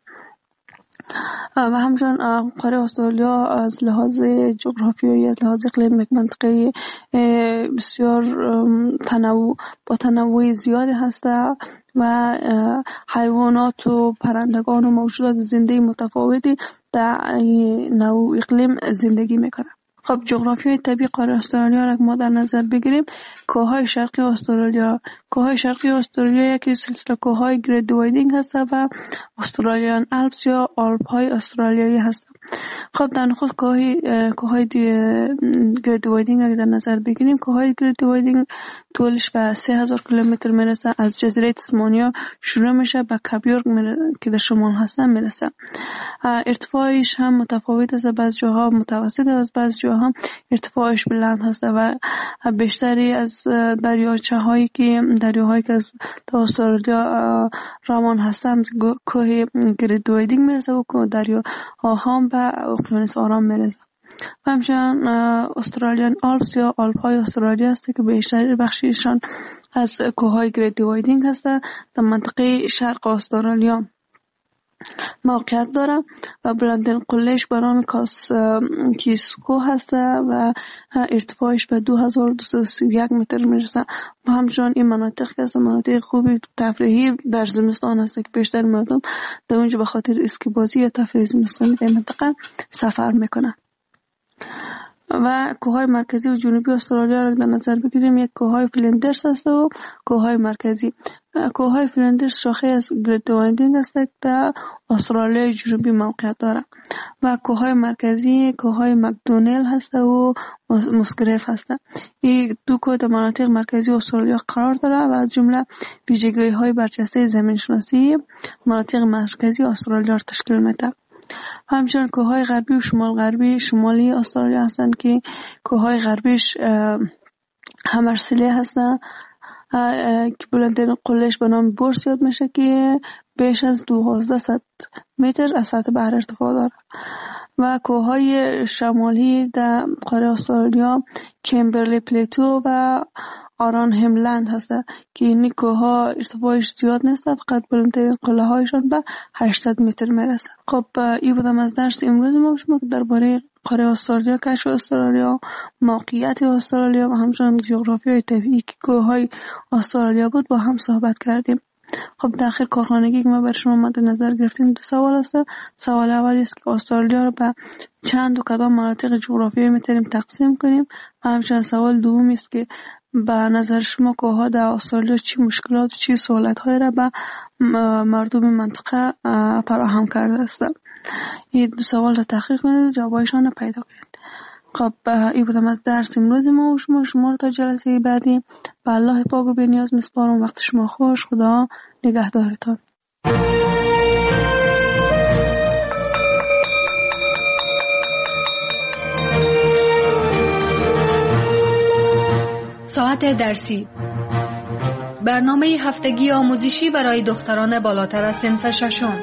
و همچنین قاره استرالیا از لحاظ جغرافیایی، از لحاظ اقلیم یک منطقه بسیار تنوع با تنوع زیادی هست و حیوانات و پرندگان و موجودات زنده متفاوتی در نوع اقلیم زندگی میکنه. خب جغرافیای طبیعی قاره استرالیا را ما در نظر بگیریم، کوههای شرقی استرالیا کوههای شرقی استرالیا یکی سلسله کوههای گرید وایدینگ هست و استرالیان آلپس یا آلپ های استرالیایی هست. خب در نخست کوههای کوههای گرید وایدینگ اگر در نظر بگیریم، کوههای گرید وایدینگ طولش به سه هزار کیلومتر میرسه، از جزیره تسمانیا شروع میشه به کاپیورگ که در شمال هستن میرسه. ارتفاعش هم متفاوت است، بعض جاها متوسط است، بعض جاها هم ارتفاعش بلند هست و بیشتری از دریاچه هایی که دریاهایی که از استرالیا روان هستند کوه گرید وایدینگ میرسه و دریا هم به اقیانوس آرام میرسه. و همچنان استرالیان آلپس یا آلپ های استرالیا است که بیشتر بخشیشان از کوههای گریت دیوایدینگ هست در منطقه شرق استرالیا موقعیت داره و بلندترین قلهش به نام کاس کیسکو هست و ارتفاعش به دو هزار و دویست و سی و یک متر میرسه. و همچنان این مناطق که از مناطق خوبی تفریحی در زمستان هست که بیشتر مردم در اونجا به خاطر اسکی بازی یا تفریح زمستانی در منطقه سفر میکنن. و کوههای مرکزی و جنوبی استرالیا را در نظر بگیریم، یک کوههای فلندرز است و کوههای مرکزی. کوههای فلندرز شاخه از گریت دیوایدینگ است که در استرالیا جنوبی موقعیت دارد و کوههای مرکزی کوههای مکدونل هست و مسگریف هست. این دو کوه در مناطق مرکزی استرالیا قرار دارد و از جمله ویژگی‌های برجسته زمین شناسی مناطق مرکزی استرالیا را تشکیل میده. همچنین کوههای غربی و شمال غربی شمالی استرالیا هستند که کوههای غربیش همرسلی هستند که بلندترین قلهش به نام بورس یاد میشه که بیش از دوازده متر از سطح بحر ارتفاع داره. و کوههای شمالی در قاره استرالیا کمبرلی پلیتو و آران هملند هست که این کوه‌ها ارتفاعش زیاد نیست، فقط بلندترین قله هایشان به هشتصد متر میرسه. خب این بودم از درس امروز ما شما که درباره قاره استرالیا، کشف استرالیا، موقعیت استرالیا و همچنین جغرافیای طبیعی که کوه‌های استرالیا بود با هم صحبت کردیم. خب در آخر کارخانگی که ما برای شما مد نظر گرفتیم دو سوال است. سوال اول است که استرالیا رو به چند و کدام مناطق جغرافیایی میتونیم تقسیم کنیم و همچنین سوال دوم است که به نظر شما کوه‌ها در استرالیا چی مشکلات و چی سهولت‌هایی را به مردم منطقه فراهم کرده است. این دو سوال را تحقیق کنید و جوابایشان را پیدا کنید. خب این بودم از درس امروز ما و شما شما رو تا جلسه بعدی به الله پاک و بی‌نیاز میسپارم. وقت شما خوش. خدا نگهدارتان. ساعت درسی، برنامه هفتگی آموزشی برای دختران بالاتر از صنف ششم.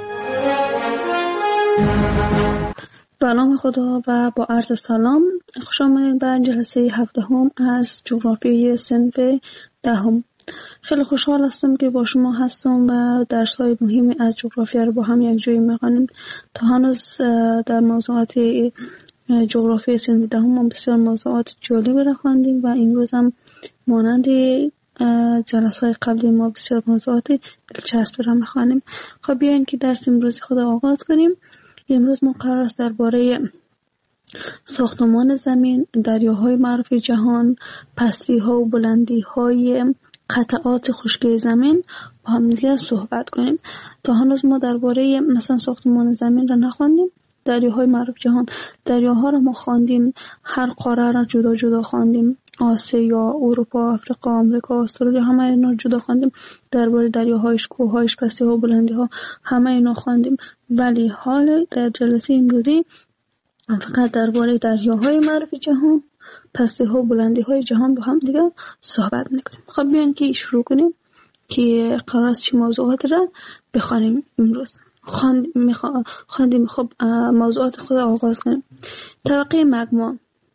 به نام خدا و با عرض سلام، خوش آمدید به جلسه هفدهم از جغرافیای صنف دهم. خیلی خوشحال هستم که با شما هستم و درس‌های مهمی از جغرافیا رو با هم یک جایی می‌خوانیم. تا هنوز در موضوعات جغرافیای صنف دهم ما بسیار موضوعات جالبی را خواندیم و امروز هم مانند جلسه‌های قبلی ما بسیار موضوعات دلچسبی را می‌خوانیم. خب بیاین که درس امروز خود آغاز کنیم. امروز ما قرار است درباره ساختمان زمین، دریاهای معروف جهان، پستی‌ها و بلندی‌های قطعات خشکی زمین با هم دیگه صحبت کنیم. تا هنوز ما درباره مثلا ساختمان زمین را نخواندیم. دریاهای معروف جهان، دریاها را ما خواندیم، هر قاره را جدا جدا خواندیم، آسیا، اروپا، آفریقا، آمریکا، استرالیا، همه اینا جدا خواندیم. درباره دریاهایش، کوههایش، پستی‌ها و بلندی‌ها همه اینا خواندیم. ولی حال در جلسه امروزی فقط درباره دریاهای معروف جهان، پستی‌ها و بلندی‌های جهان با هم دیگه صحبت می‌کنیم. خب بیاین که شروع کنیم که قرار است چه موضوعات را بخوانیم امروز. خواندیم خواندیم خب موضوعات خود آغاز کنیم. طبقه مگما.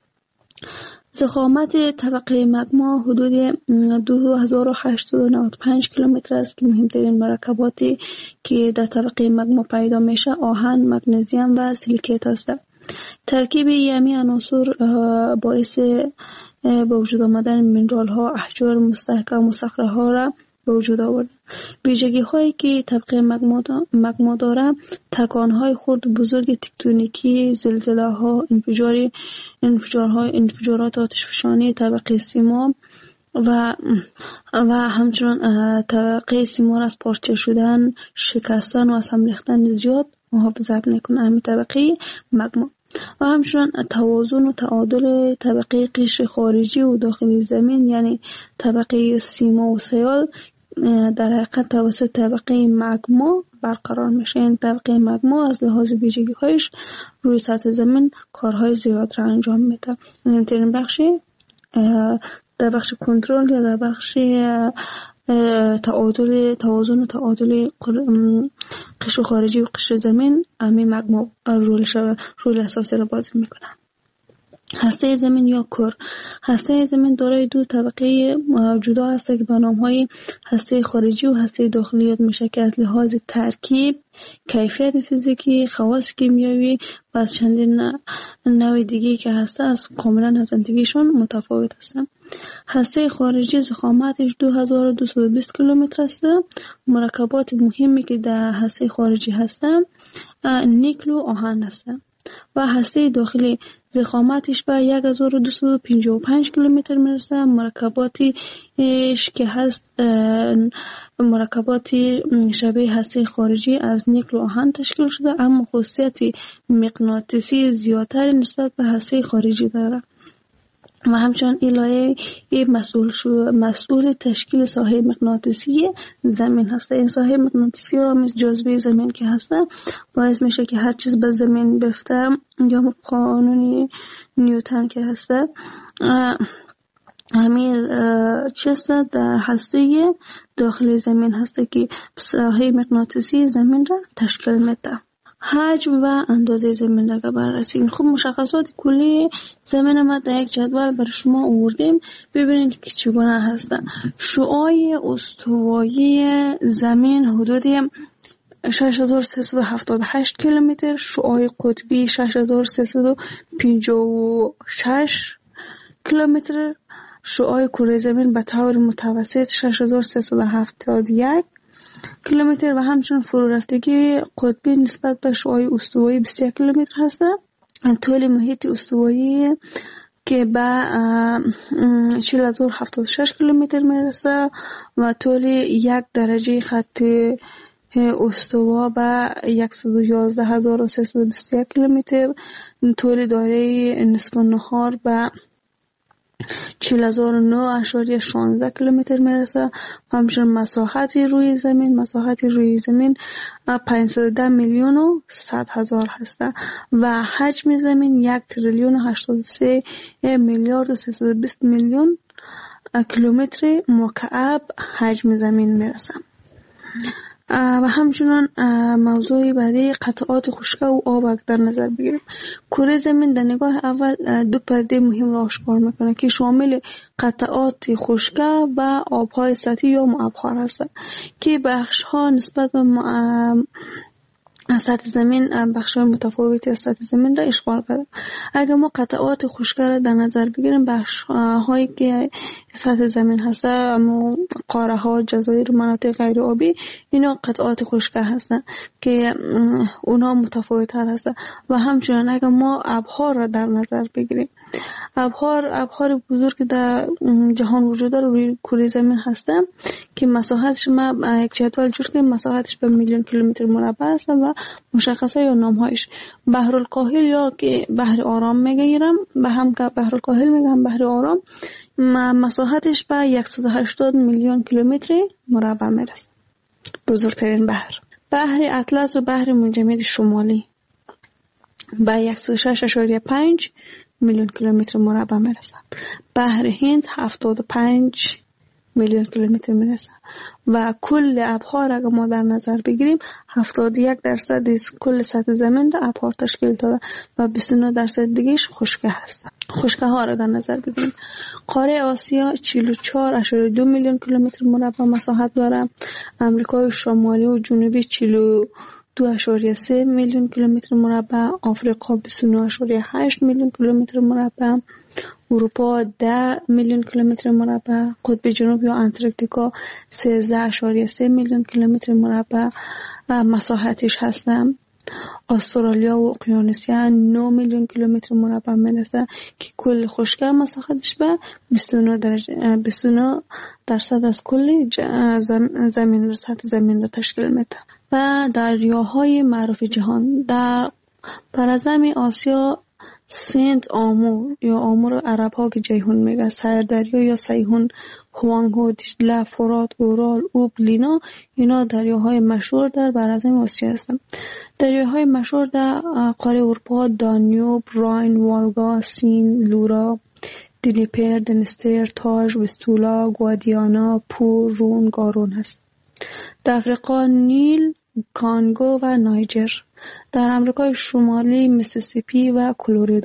ضخامت طبقه مگما حدود دو هزار و هشتصد و نود و پنج کیلومتر است که مهمترین مرکباتی که در طبقه مگما پیدا میشه آهن، مگنیزیم و سیلیکیت است. ترکیب یمی عناصر باعث به وجود آمدن مینرال ها، احجار مستحکم و صخره ها را به وجود آورد. ویژگی هایی که طبقه مگما دارد تکان های خرد بزرگ تکتونیکی، زلزله ها، انفجار انفجارهای انفجارات آتشفشانی طبقه سیما و و همچنین طبقه سیما از پارچه شدن، شکستن و از هم ریختن زیاد محافظت میکنه. همین طبقه مگما و همچنین توازن و تعادل طبقه قشر خارجی و داخلی زمین یعنی طبقه سیما و سیال در حقیقت توسط طبقه مگما برقرار میشه. این طبقه مگما از لحاظ ویژگی‌هایش روی سطح زمین کارهای زیاد را انجام میده. مهمترین بخشی در بخش کنترل یا در بخش تعادل توازن و تعادل قشر خارجی و قشر زمین همین مگما رول شو رول اساسی را بازی میکنه. هسته زمین یا کور. هسته زمین دارای دو طبقه جدا است که به نام‌های هسته خارجی و هسته داخلی یاد میشه که از لحاظ ترکیب، کیفیت فیزیکی، خواص کیمیایی و از چندین نوع دیگه که هسته از کاملا از دیگه‌شون متفاوت هستند. هسته خارجی ضخامتش دو هزار و دویست و بیست کیلومتر است. مرکبات مهمی که در هسته خارجی هستند نیکل و آهن هستند و هسته داخلی ضخامتش به یک هزار و دویست و پنجاه و پنج کیلومتر میرسه. مرکباتش که هست مرکباتی شبیه هسته خارجی از نیکل و آهن تشکیل شده، اما خاصیت مغناطیسی زیادتر نسبت به هسته خارجی داره و همچنان این لایه مسئول شو مسئول تشکیل ساحه مغناطیسی زمین هست. این ساحه مغناطیسی ها مثل جاذبه زمین که هسته باعث میشه که هر چیز به زمین بفته یا قانون نیوتن که هسته همین چیز در هسته داخل زمین هسته که ساحه مغناطیسی زمین را تشکیل میده. حجم و اندازه زمین را بررسی. خب مشخصات کلی زمین ما در یک جدول برای شما آوردیم. ببینید که چگونه هستن. شعاع استوایی زمین حدود شش هزار و سیصد و هفتاد و هشت کیلومتر، شعاع قطبی شش هزار و سیصد و پنجاه و شش کیلومتر، شعاع کره زمین به طور متوسط شش هزار و سیصد و هفتاد و یک کیلومتر و همچنین فرو رفتگی قطبی نسبت به شعاع استوایی بیست و یک کیلومتر هست. طول محیط استوایی که به چهل هزار و هفتاد و شش کیلومتر میرسه و طول یک درجه خط استوا به صد و یازده هزار و سیصد و بیست و یک کیلومتر، طول دایره نصف نهار به چهل هزار و نه اشاریه شانزده کیلومتر میرسه. همچنین مساحت روی زمین مساحت روی زمین پانصد و ده میلیون و صد هزار هسته و حجم زمین یک تریلیون و هشتاد و سه میلیارد و سیصد و بیست میلیون کیلومتر مکعب حجم زمین میرسه. و همچنان موضوع بعدی قطعات خشک و آب در نظر بگیریم. کره زمین در نگاه اول دو پرده مهم را آشکار میکنه که شامل قطعات خشک و آبهای سطحی یا مبخر هستند که بخش ها نسبت به سطح زمین بخش متفاوتی از سطح زمین را اشغال کرده. اگر ما قطعات خشک را در نظر بگیریم، بخش هایی که سطح زمین هست اما قاره ها، جزایر، مناطق غیر آبی، اینا قطعات خشک هستند که اونا متفاوت تر هستند. و همچنین اگر ما ابحار را در نظر بگیریم، ابحار ابحار بزرگ در جهان وجود داره روی کره زمین هستن که مساحتش ما یک جدول جور که مساحتش به میلیون کیلومتر مربع است و مشخصه یا نامهایش بحر الکاهل یا که بحر آرام میگیرم به هم که بحر الکاهل میگم بحر آرام مساحتش به صد و هشتاد میلیون کیلومتر مربع میرسه. بزرگترین بحر بحر اطلس و بحر منجمد شمالی به صد و شش اشاریه پنج میلیون کیلومتر مربع میرسه. بحر هند هفتاد و پنج میلیون کیلومتر میرسه و کل ابحار اگر ما در نظر بگیریم هفتاد و یک درصد از کل سطح زمین را ابحار تشکیل داره و بیست و نه درصد دیگهش خشکه هست. خشکه ها را در نظر بگیریم. قاره آسیا چهل و چهار اشاریه دو میلیون کیلومتر مربع مساحت داره. امریکای شمالی و جنوبی چهل و دو اشاریه سه میلیون کیلومتر مربع، آفریقا بیست و نه اشاریه هشت میلیون کیلومتر مربع، اروپا ده میلیون کیلومتر مربع، قطب جنوبی و انتارکتیکا سیزده اشاریه سه میلیون کیلومتر مربع مساحتش هستند. استرالیا و اقیانوسیا نه میلیون کیلومتر مربع میرسه که کل خشکی مساحتش به بیست و نه درجه بیست و نه درصد از کل زمین سطح زمین را تشکیل میده. و دریاهای معروف جهان در پرزمین آسیا سنت آمور یا آمور عرب ها که جیهون میگه، سیر دریا یا سیهون، هوانگو، دیجله، فرات، اورال، اوب، لینا، اینا دریاهای مشهور در پرزمین آسیا هستند. دریاهای مشهور در قاره اروپا دانیوب، راین، والگا، سین، لورا، دنیپر، دنستر، تاج، وستولا، گوادیانا، پور، رون، گارون هست. در افریقا نیل، کانگو و نایجر. در امریکای شمالی میسیسیپی و کلرادو.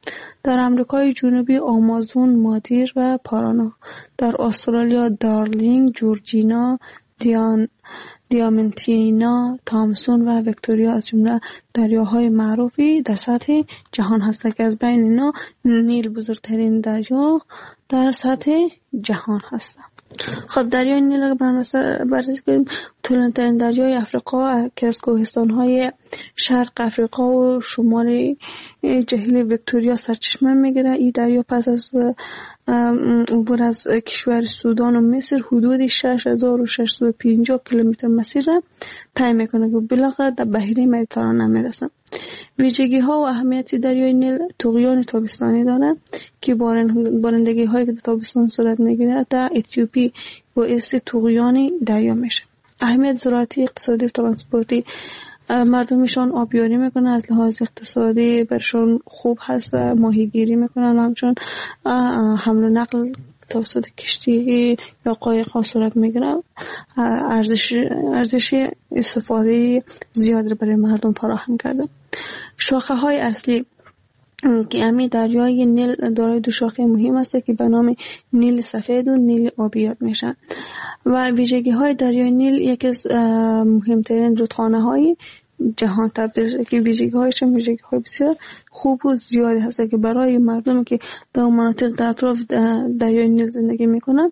در امریکای جنوبی آمازون، مادیر و پارانا. در استرالیا دارلینگ، جورجینا، دیان دیامنتینا، تامسون و ویکتوریا از جمله دریاهای معروفی در سطح جهان هستند که از بین اینا نیل بزرگترین دریا در سطح جهان هستند. خب دریای نیل رو بررسی کنیم. طولانی‌ترین دریای افریقا که از کوهستان‌های شرق افریقا و شمال جهیل ویکتوریا سرچشمه میگیره. این دریا پس از عبور از کشور سودان و مصر حدود شش هزار و ششصد و پنجاه کیلومتر مسیر را طی میکنه که بالاخره در بحیره مدیترانه میرسه. ویژگی ها و اهمیت دریای نیل طغیان تابستانی داره که بارندگی هایی که در تابستان صورت میگیره در اتیوپی باعث طغیان دریا میشه. اهمیت زراعتی، اقتصادی و ترانسپورتی، مردمشان آبیاری میکنن، از لحاظ اقتصادی برشان خوب هست، ماهیگیری میکنن، همچون حمل و نقل توسط کشتی یا قایق صورت میگیره. ارزش ارزش استفاده زیاد برای مردم فراهم کرده. شاخه های اصلی که امی دریای نیل دارای دو شاخه مهم است که به نام نیل سفید و نیل آبی یاد میشن و ویژگی های دریای نیل یکی از مهمترین رودخانه های جهان تبدیل شده که ویژگی هایش ویژگی های بسیار خوب و زیادی هست که برای مردمی که در مناطق در اطراف دریای نیل زندگی میکنن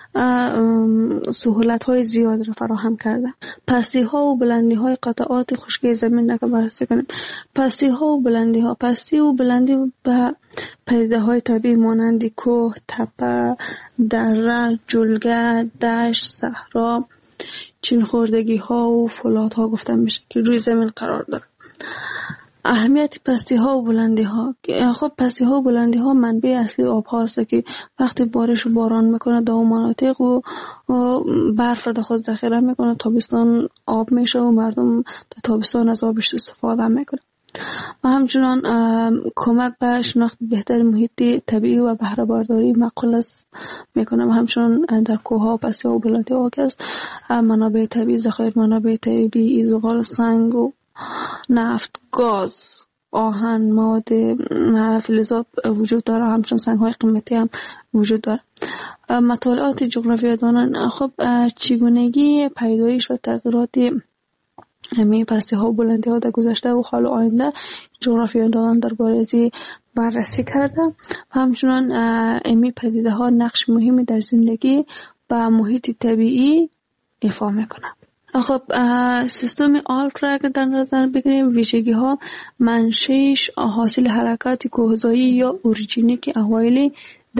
سهولت های زیاد را فراهم کرده. پستی ها و بلندی های قطعات خشکی زمین را بررسی کنیم. پستی ها و بلندی ها پستی و بلندی به پدیده های طبیعی مانند کوه، تپه، دره، جلگه، دشت، صحرا، چین خوردگی ها و فولاد ها گفته میشه که روی زمین قرار داره. اهمیت پستی ها و بلندی ها، خب پستی ها و بلندی ها منبع اصلی آب ها است که وقتی بارش و باران میکنه در مناطق و برف را خود ذخیره میکنه، تابستان آب میشه و مردم در تابستان از آبش استفاده میکنه و همچنان کمک به شناخت بهتر محیط طبیعی و بهره برداری معقول است میکنه و همچنان در کوه ها و پستی ها و بلندی ها که است منابع طبیعی، ذخایر منابع طبیعی، زغال، سنگ و نفت، گاز، آهن، مواد فلزات وجود داره، همچنان سنگ های قیمتی هم وجود داره. مطالعات جغرافیایی دانان خب چگونگی پیدایش و تغییرات همه پستی ها و بلندی ها در گذشته و حال و آینده جغرافیایی دانان درباره از بررسی کرده و همچنان امی پدیده ها نقش مهمی در زندگی و محیط طبیعی ایفا میکنه. خب سیستم آلپ را اگر در نظر بگیریم ویژگی ها منشأش حاصل حرکات کوهزایی یا اوریجینیک اوایل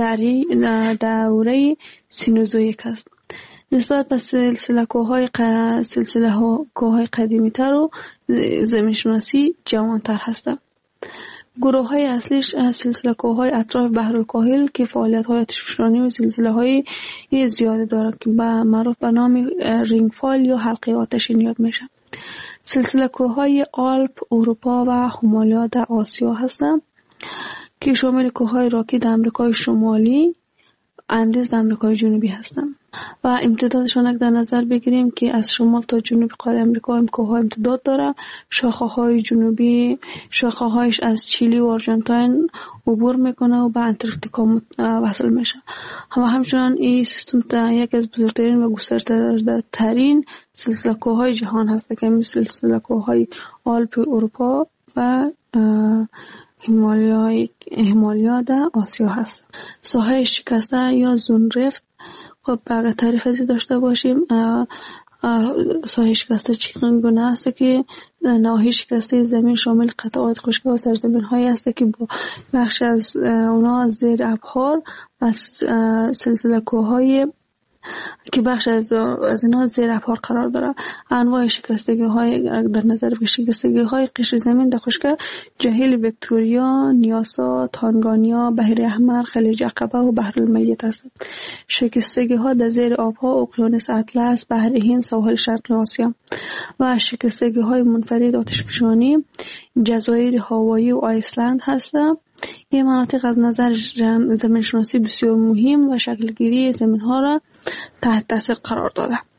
دوره سینوزویک است. نسبت به سلسله کوههای ق... سلسله کوههای قدیمی تر و زمین شناسی جوانتر هستند. گروه های اصلیش سلسله کوههای اطراف بحرالکاهل که فعالیت های آتشفشانی و زلزله های زیاده دارد که به معروف به نام رینگفال یا حلقه آتشین یاد میشه. سلسله کوههای آلپ اروپا و هیمالیا در آسیا هستند که شامل کوههای راکی در امریکای شمالی، اندیز در امریکای جنوبی هستند و امتدادشان اگر در نظر بگیریم که از شمال تا جنوب قاره امریکا هم کوه‌ها امتداد داره. شاخه‌های جنوبی شاخه‌هایش از چیلی و آرژانتین عبور میکنه و به انتارکتیکا وصل میشه. و همچنان این سیستم یک از بزرگترین و گسترده‌ترین سلسله کوه‌های جهان هست که مثل سلسله کوه‌های آلپ اروپا و هیمالیا هیمالیا در آسیا هست. ساحه شکسته یا زونرفت خب اگر تعریف ازی داشته باشیم ساحه شکسته چگونه است که نواحی شکسته زمین شامل قطعات خشک و سرزمین هایی است که بخش از اونا زیر ابحار و سلسله کوههای که بخش از از اینا زیر ابحار قرار داره. انواع شکستگی های در نظر به شکستگی های قشر زمین در خشکی جهیل ویکتوریا، نیاسا، تانگانیا، بحر احمر، خلیج عقبه و بحر المیت هستند. شکستگی ها در زیر آبها اقیانوس اطلس، بحر هند، ساحل شرق آسیا و شکستگی های منفرد آتشفشانی جزایر هاوایی و آیسلند هستند. این مناطق از نظر زمین شناسی بسیار مهم و شکلگیری زمین ها را تحت تاثیر قرار داده.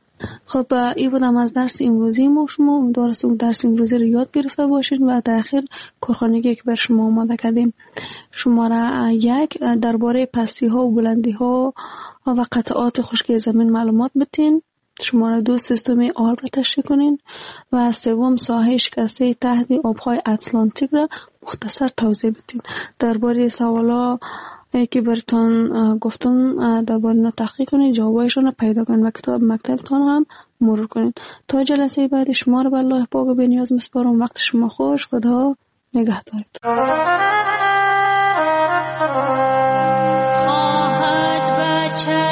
خب این بودم از درس امروزی ما شما. امیدوارم درس امروزی رو یاد گرفته باشین و در آخر کارخانگی که بر شما آماده کردیم. شماره یک درباره پستی ها و بلندی ها و قطعات خشکی زمین معلومات بتین. شماره دو سیستم آب را تشریح کنین و سوم ساحه شکسته تحت آبهای اتلانتیک را مختصر توضیح بدین. درباره سوالا که براتون گفتم درباره اینا تحقیق کنین، جوابایشون رو پیدا کنین و کتاب مکتبتون هم مرور کنین. تا جلسه بعد شما رو به الله پاک و بی‌نیاز میسپارم. وقت شما خوش. خدا نگهدارت. خواهد بچه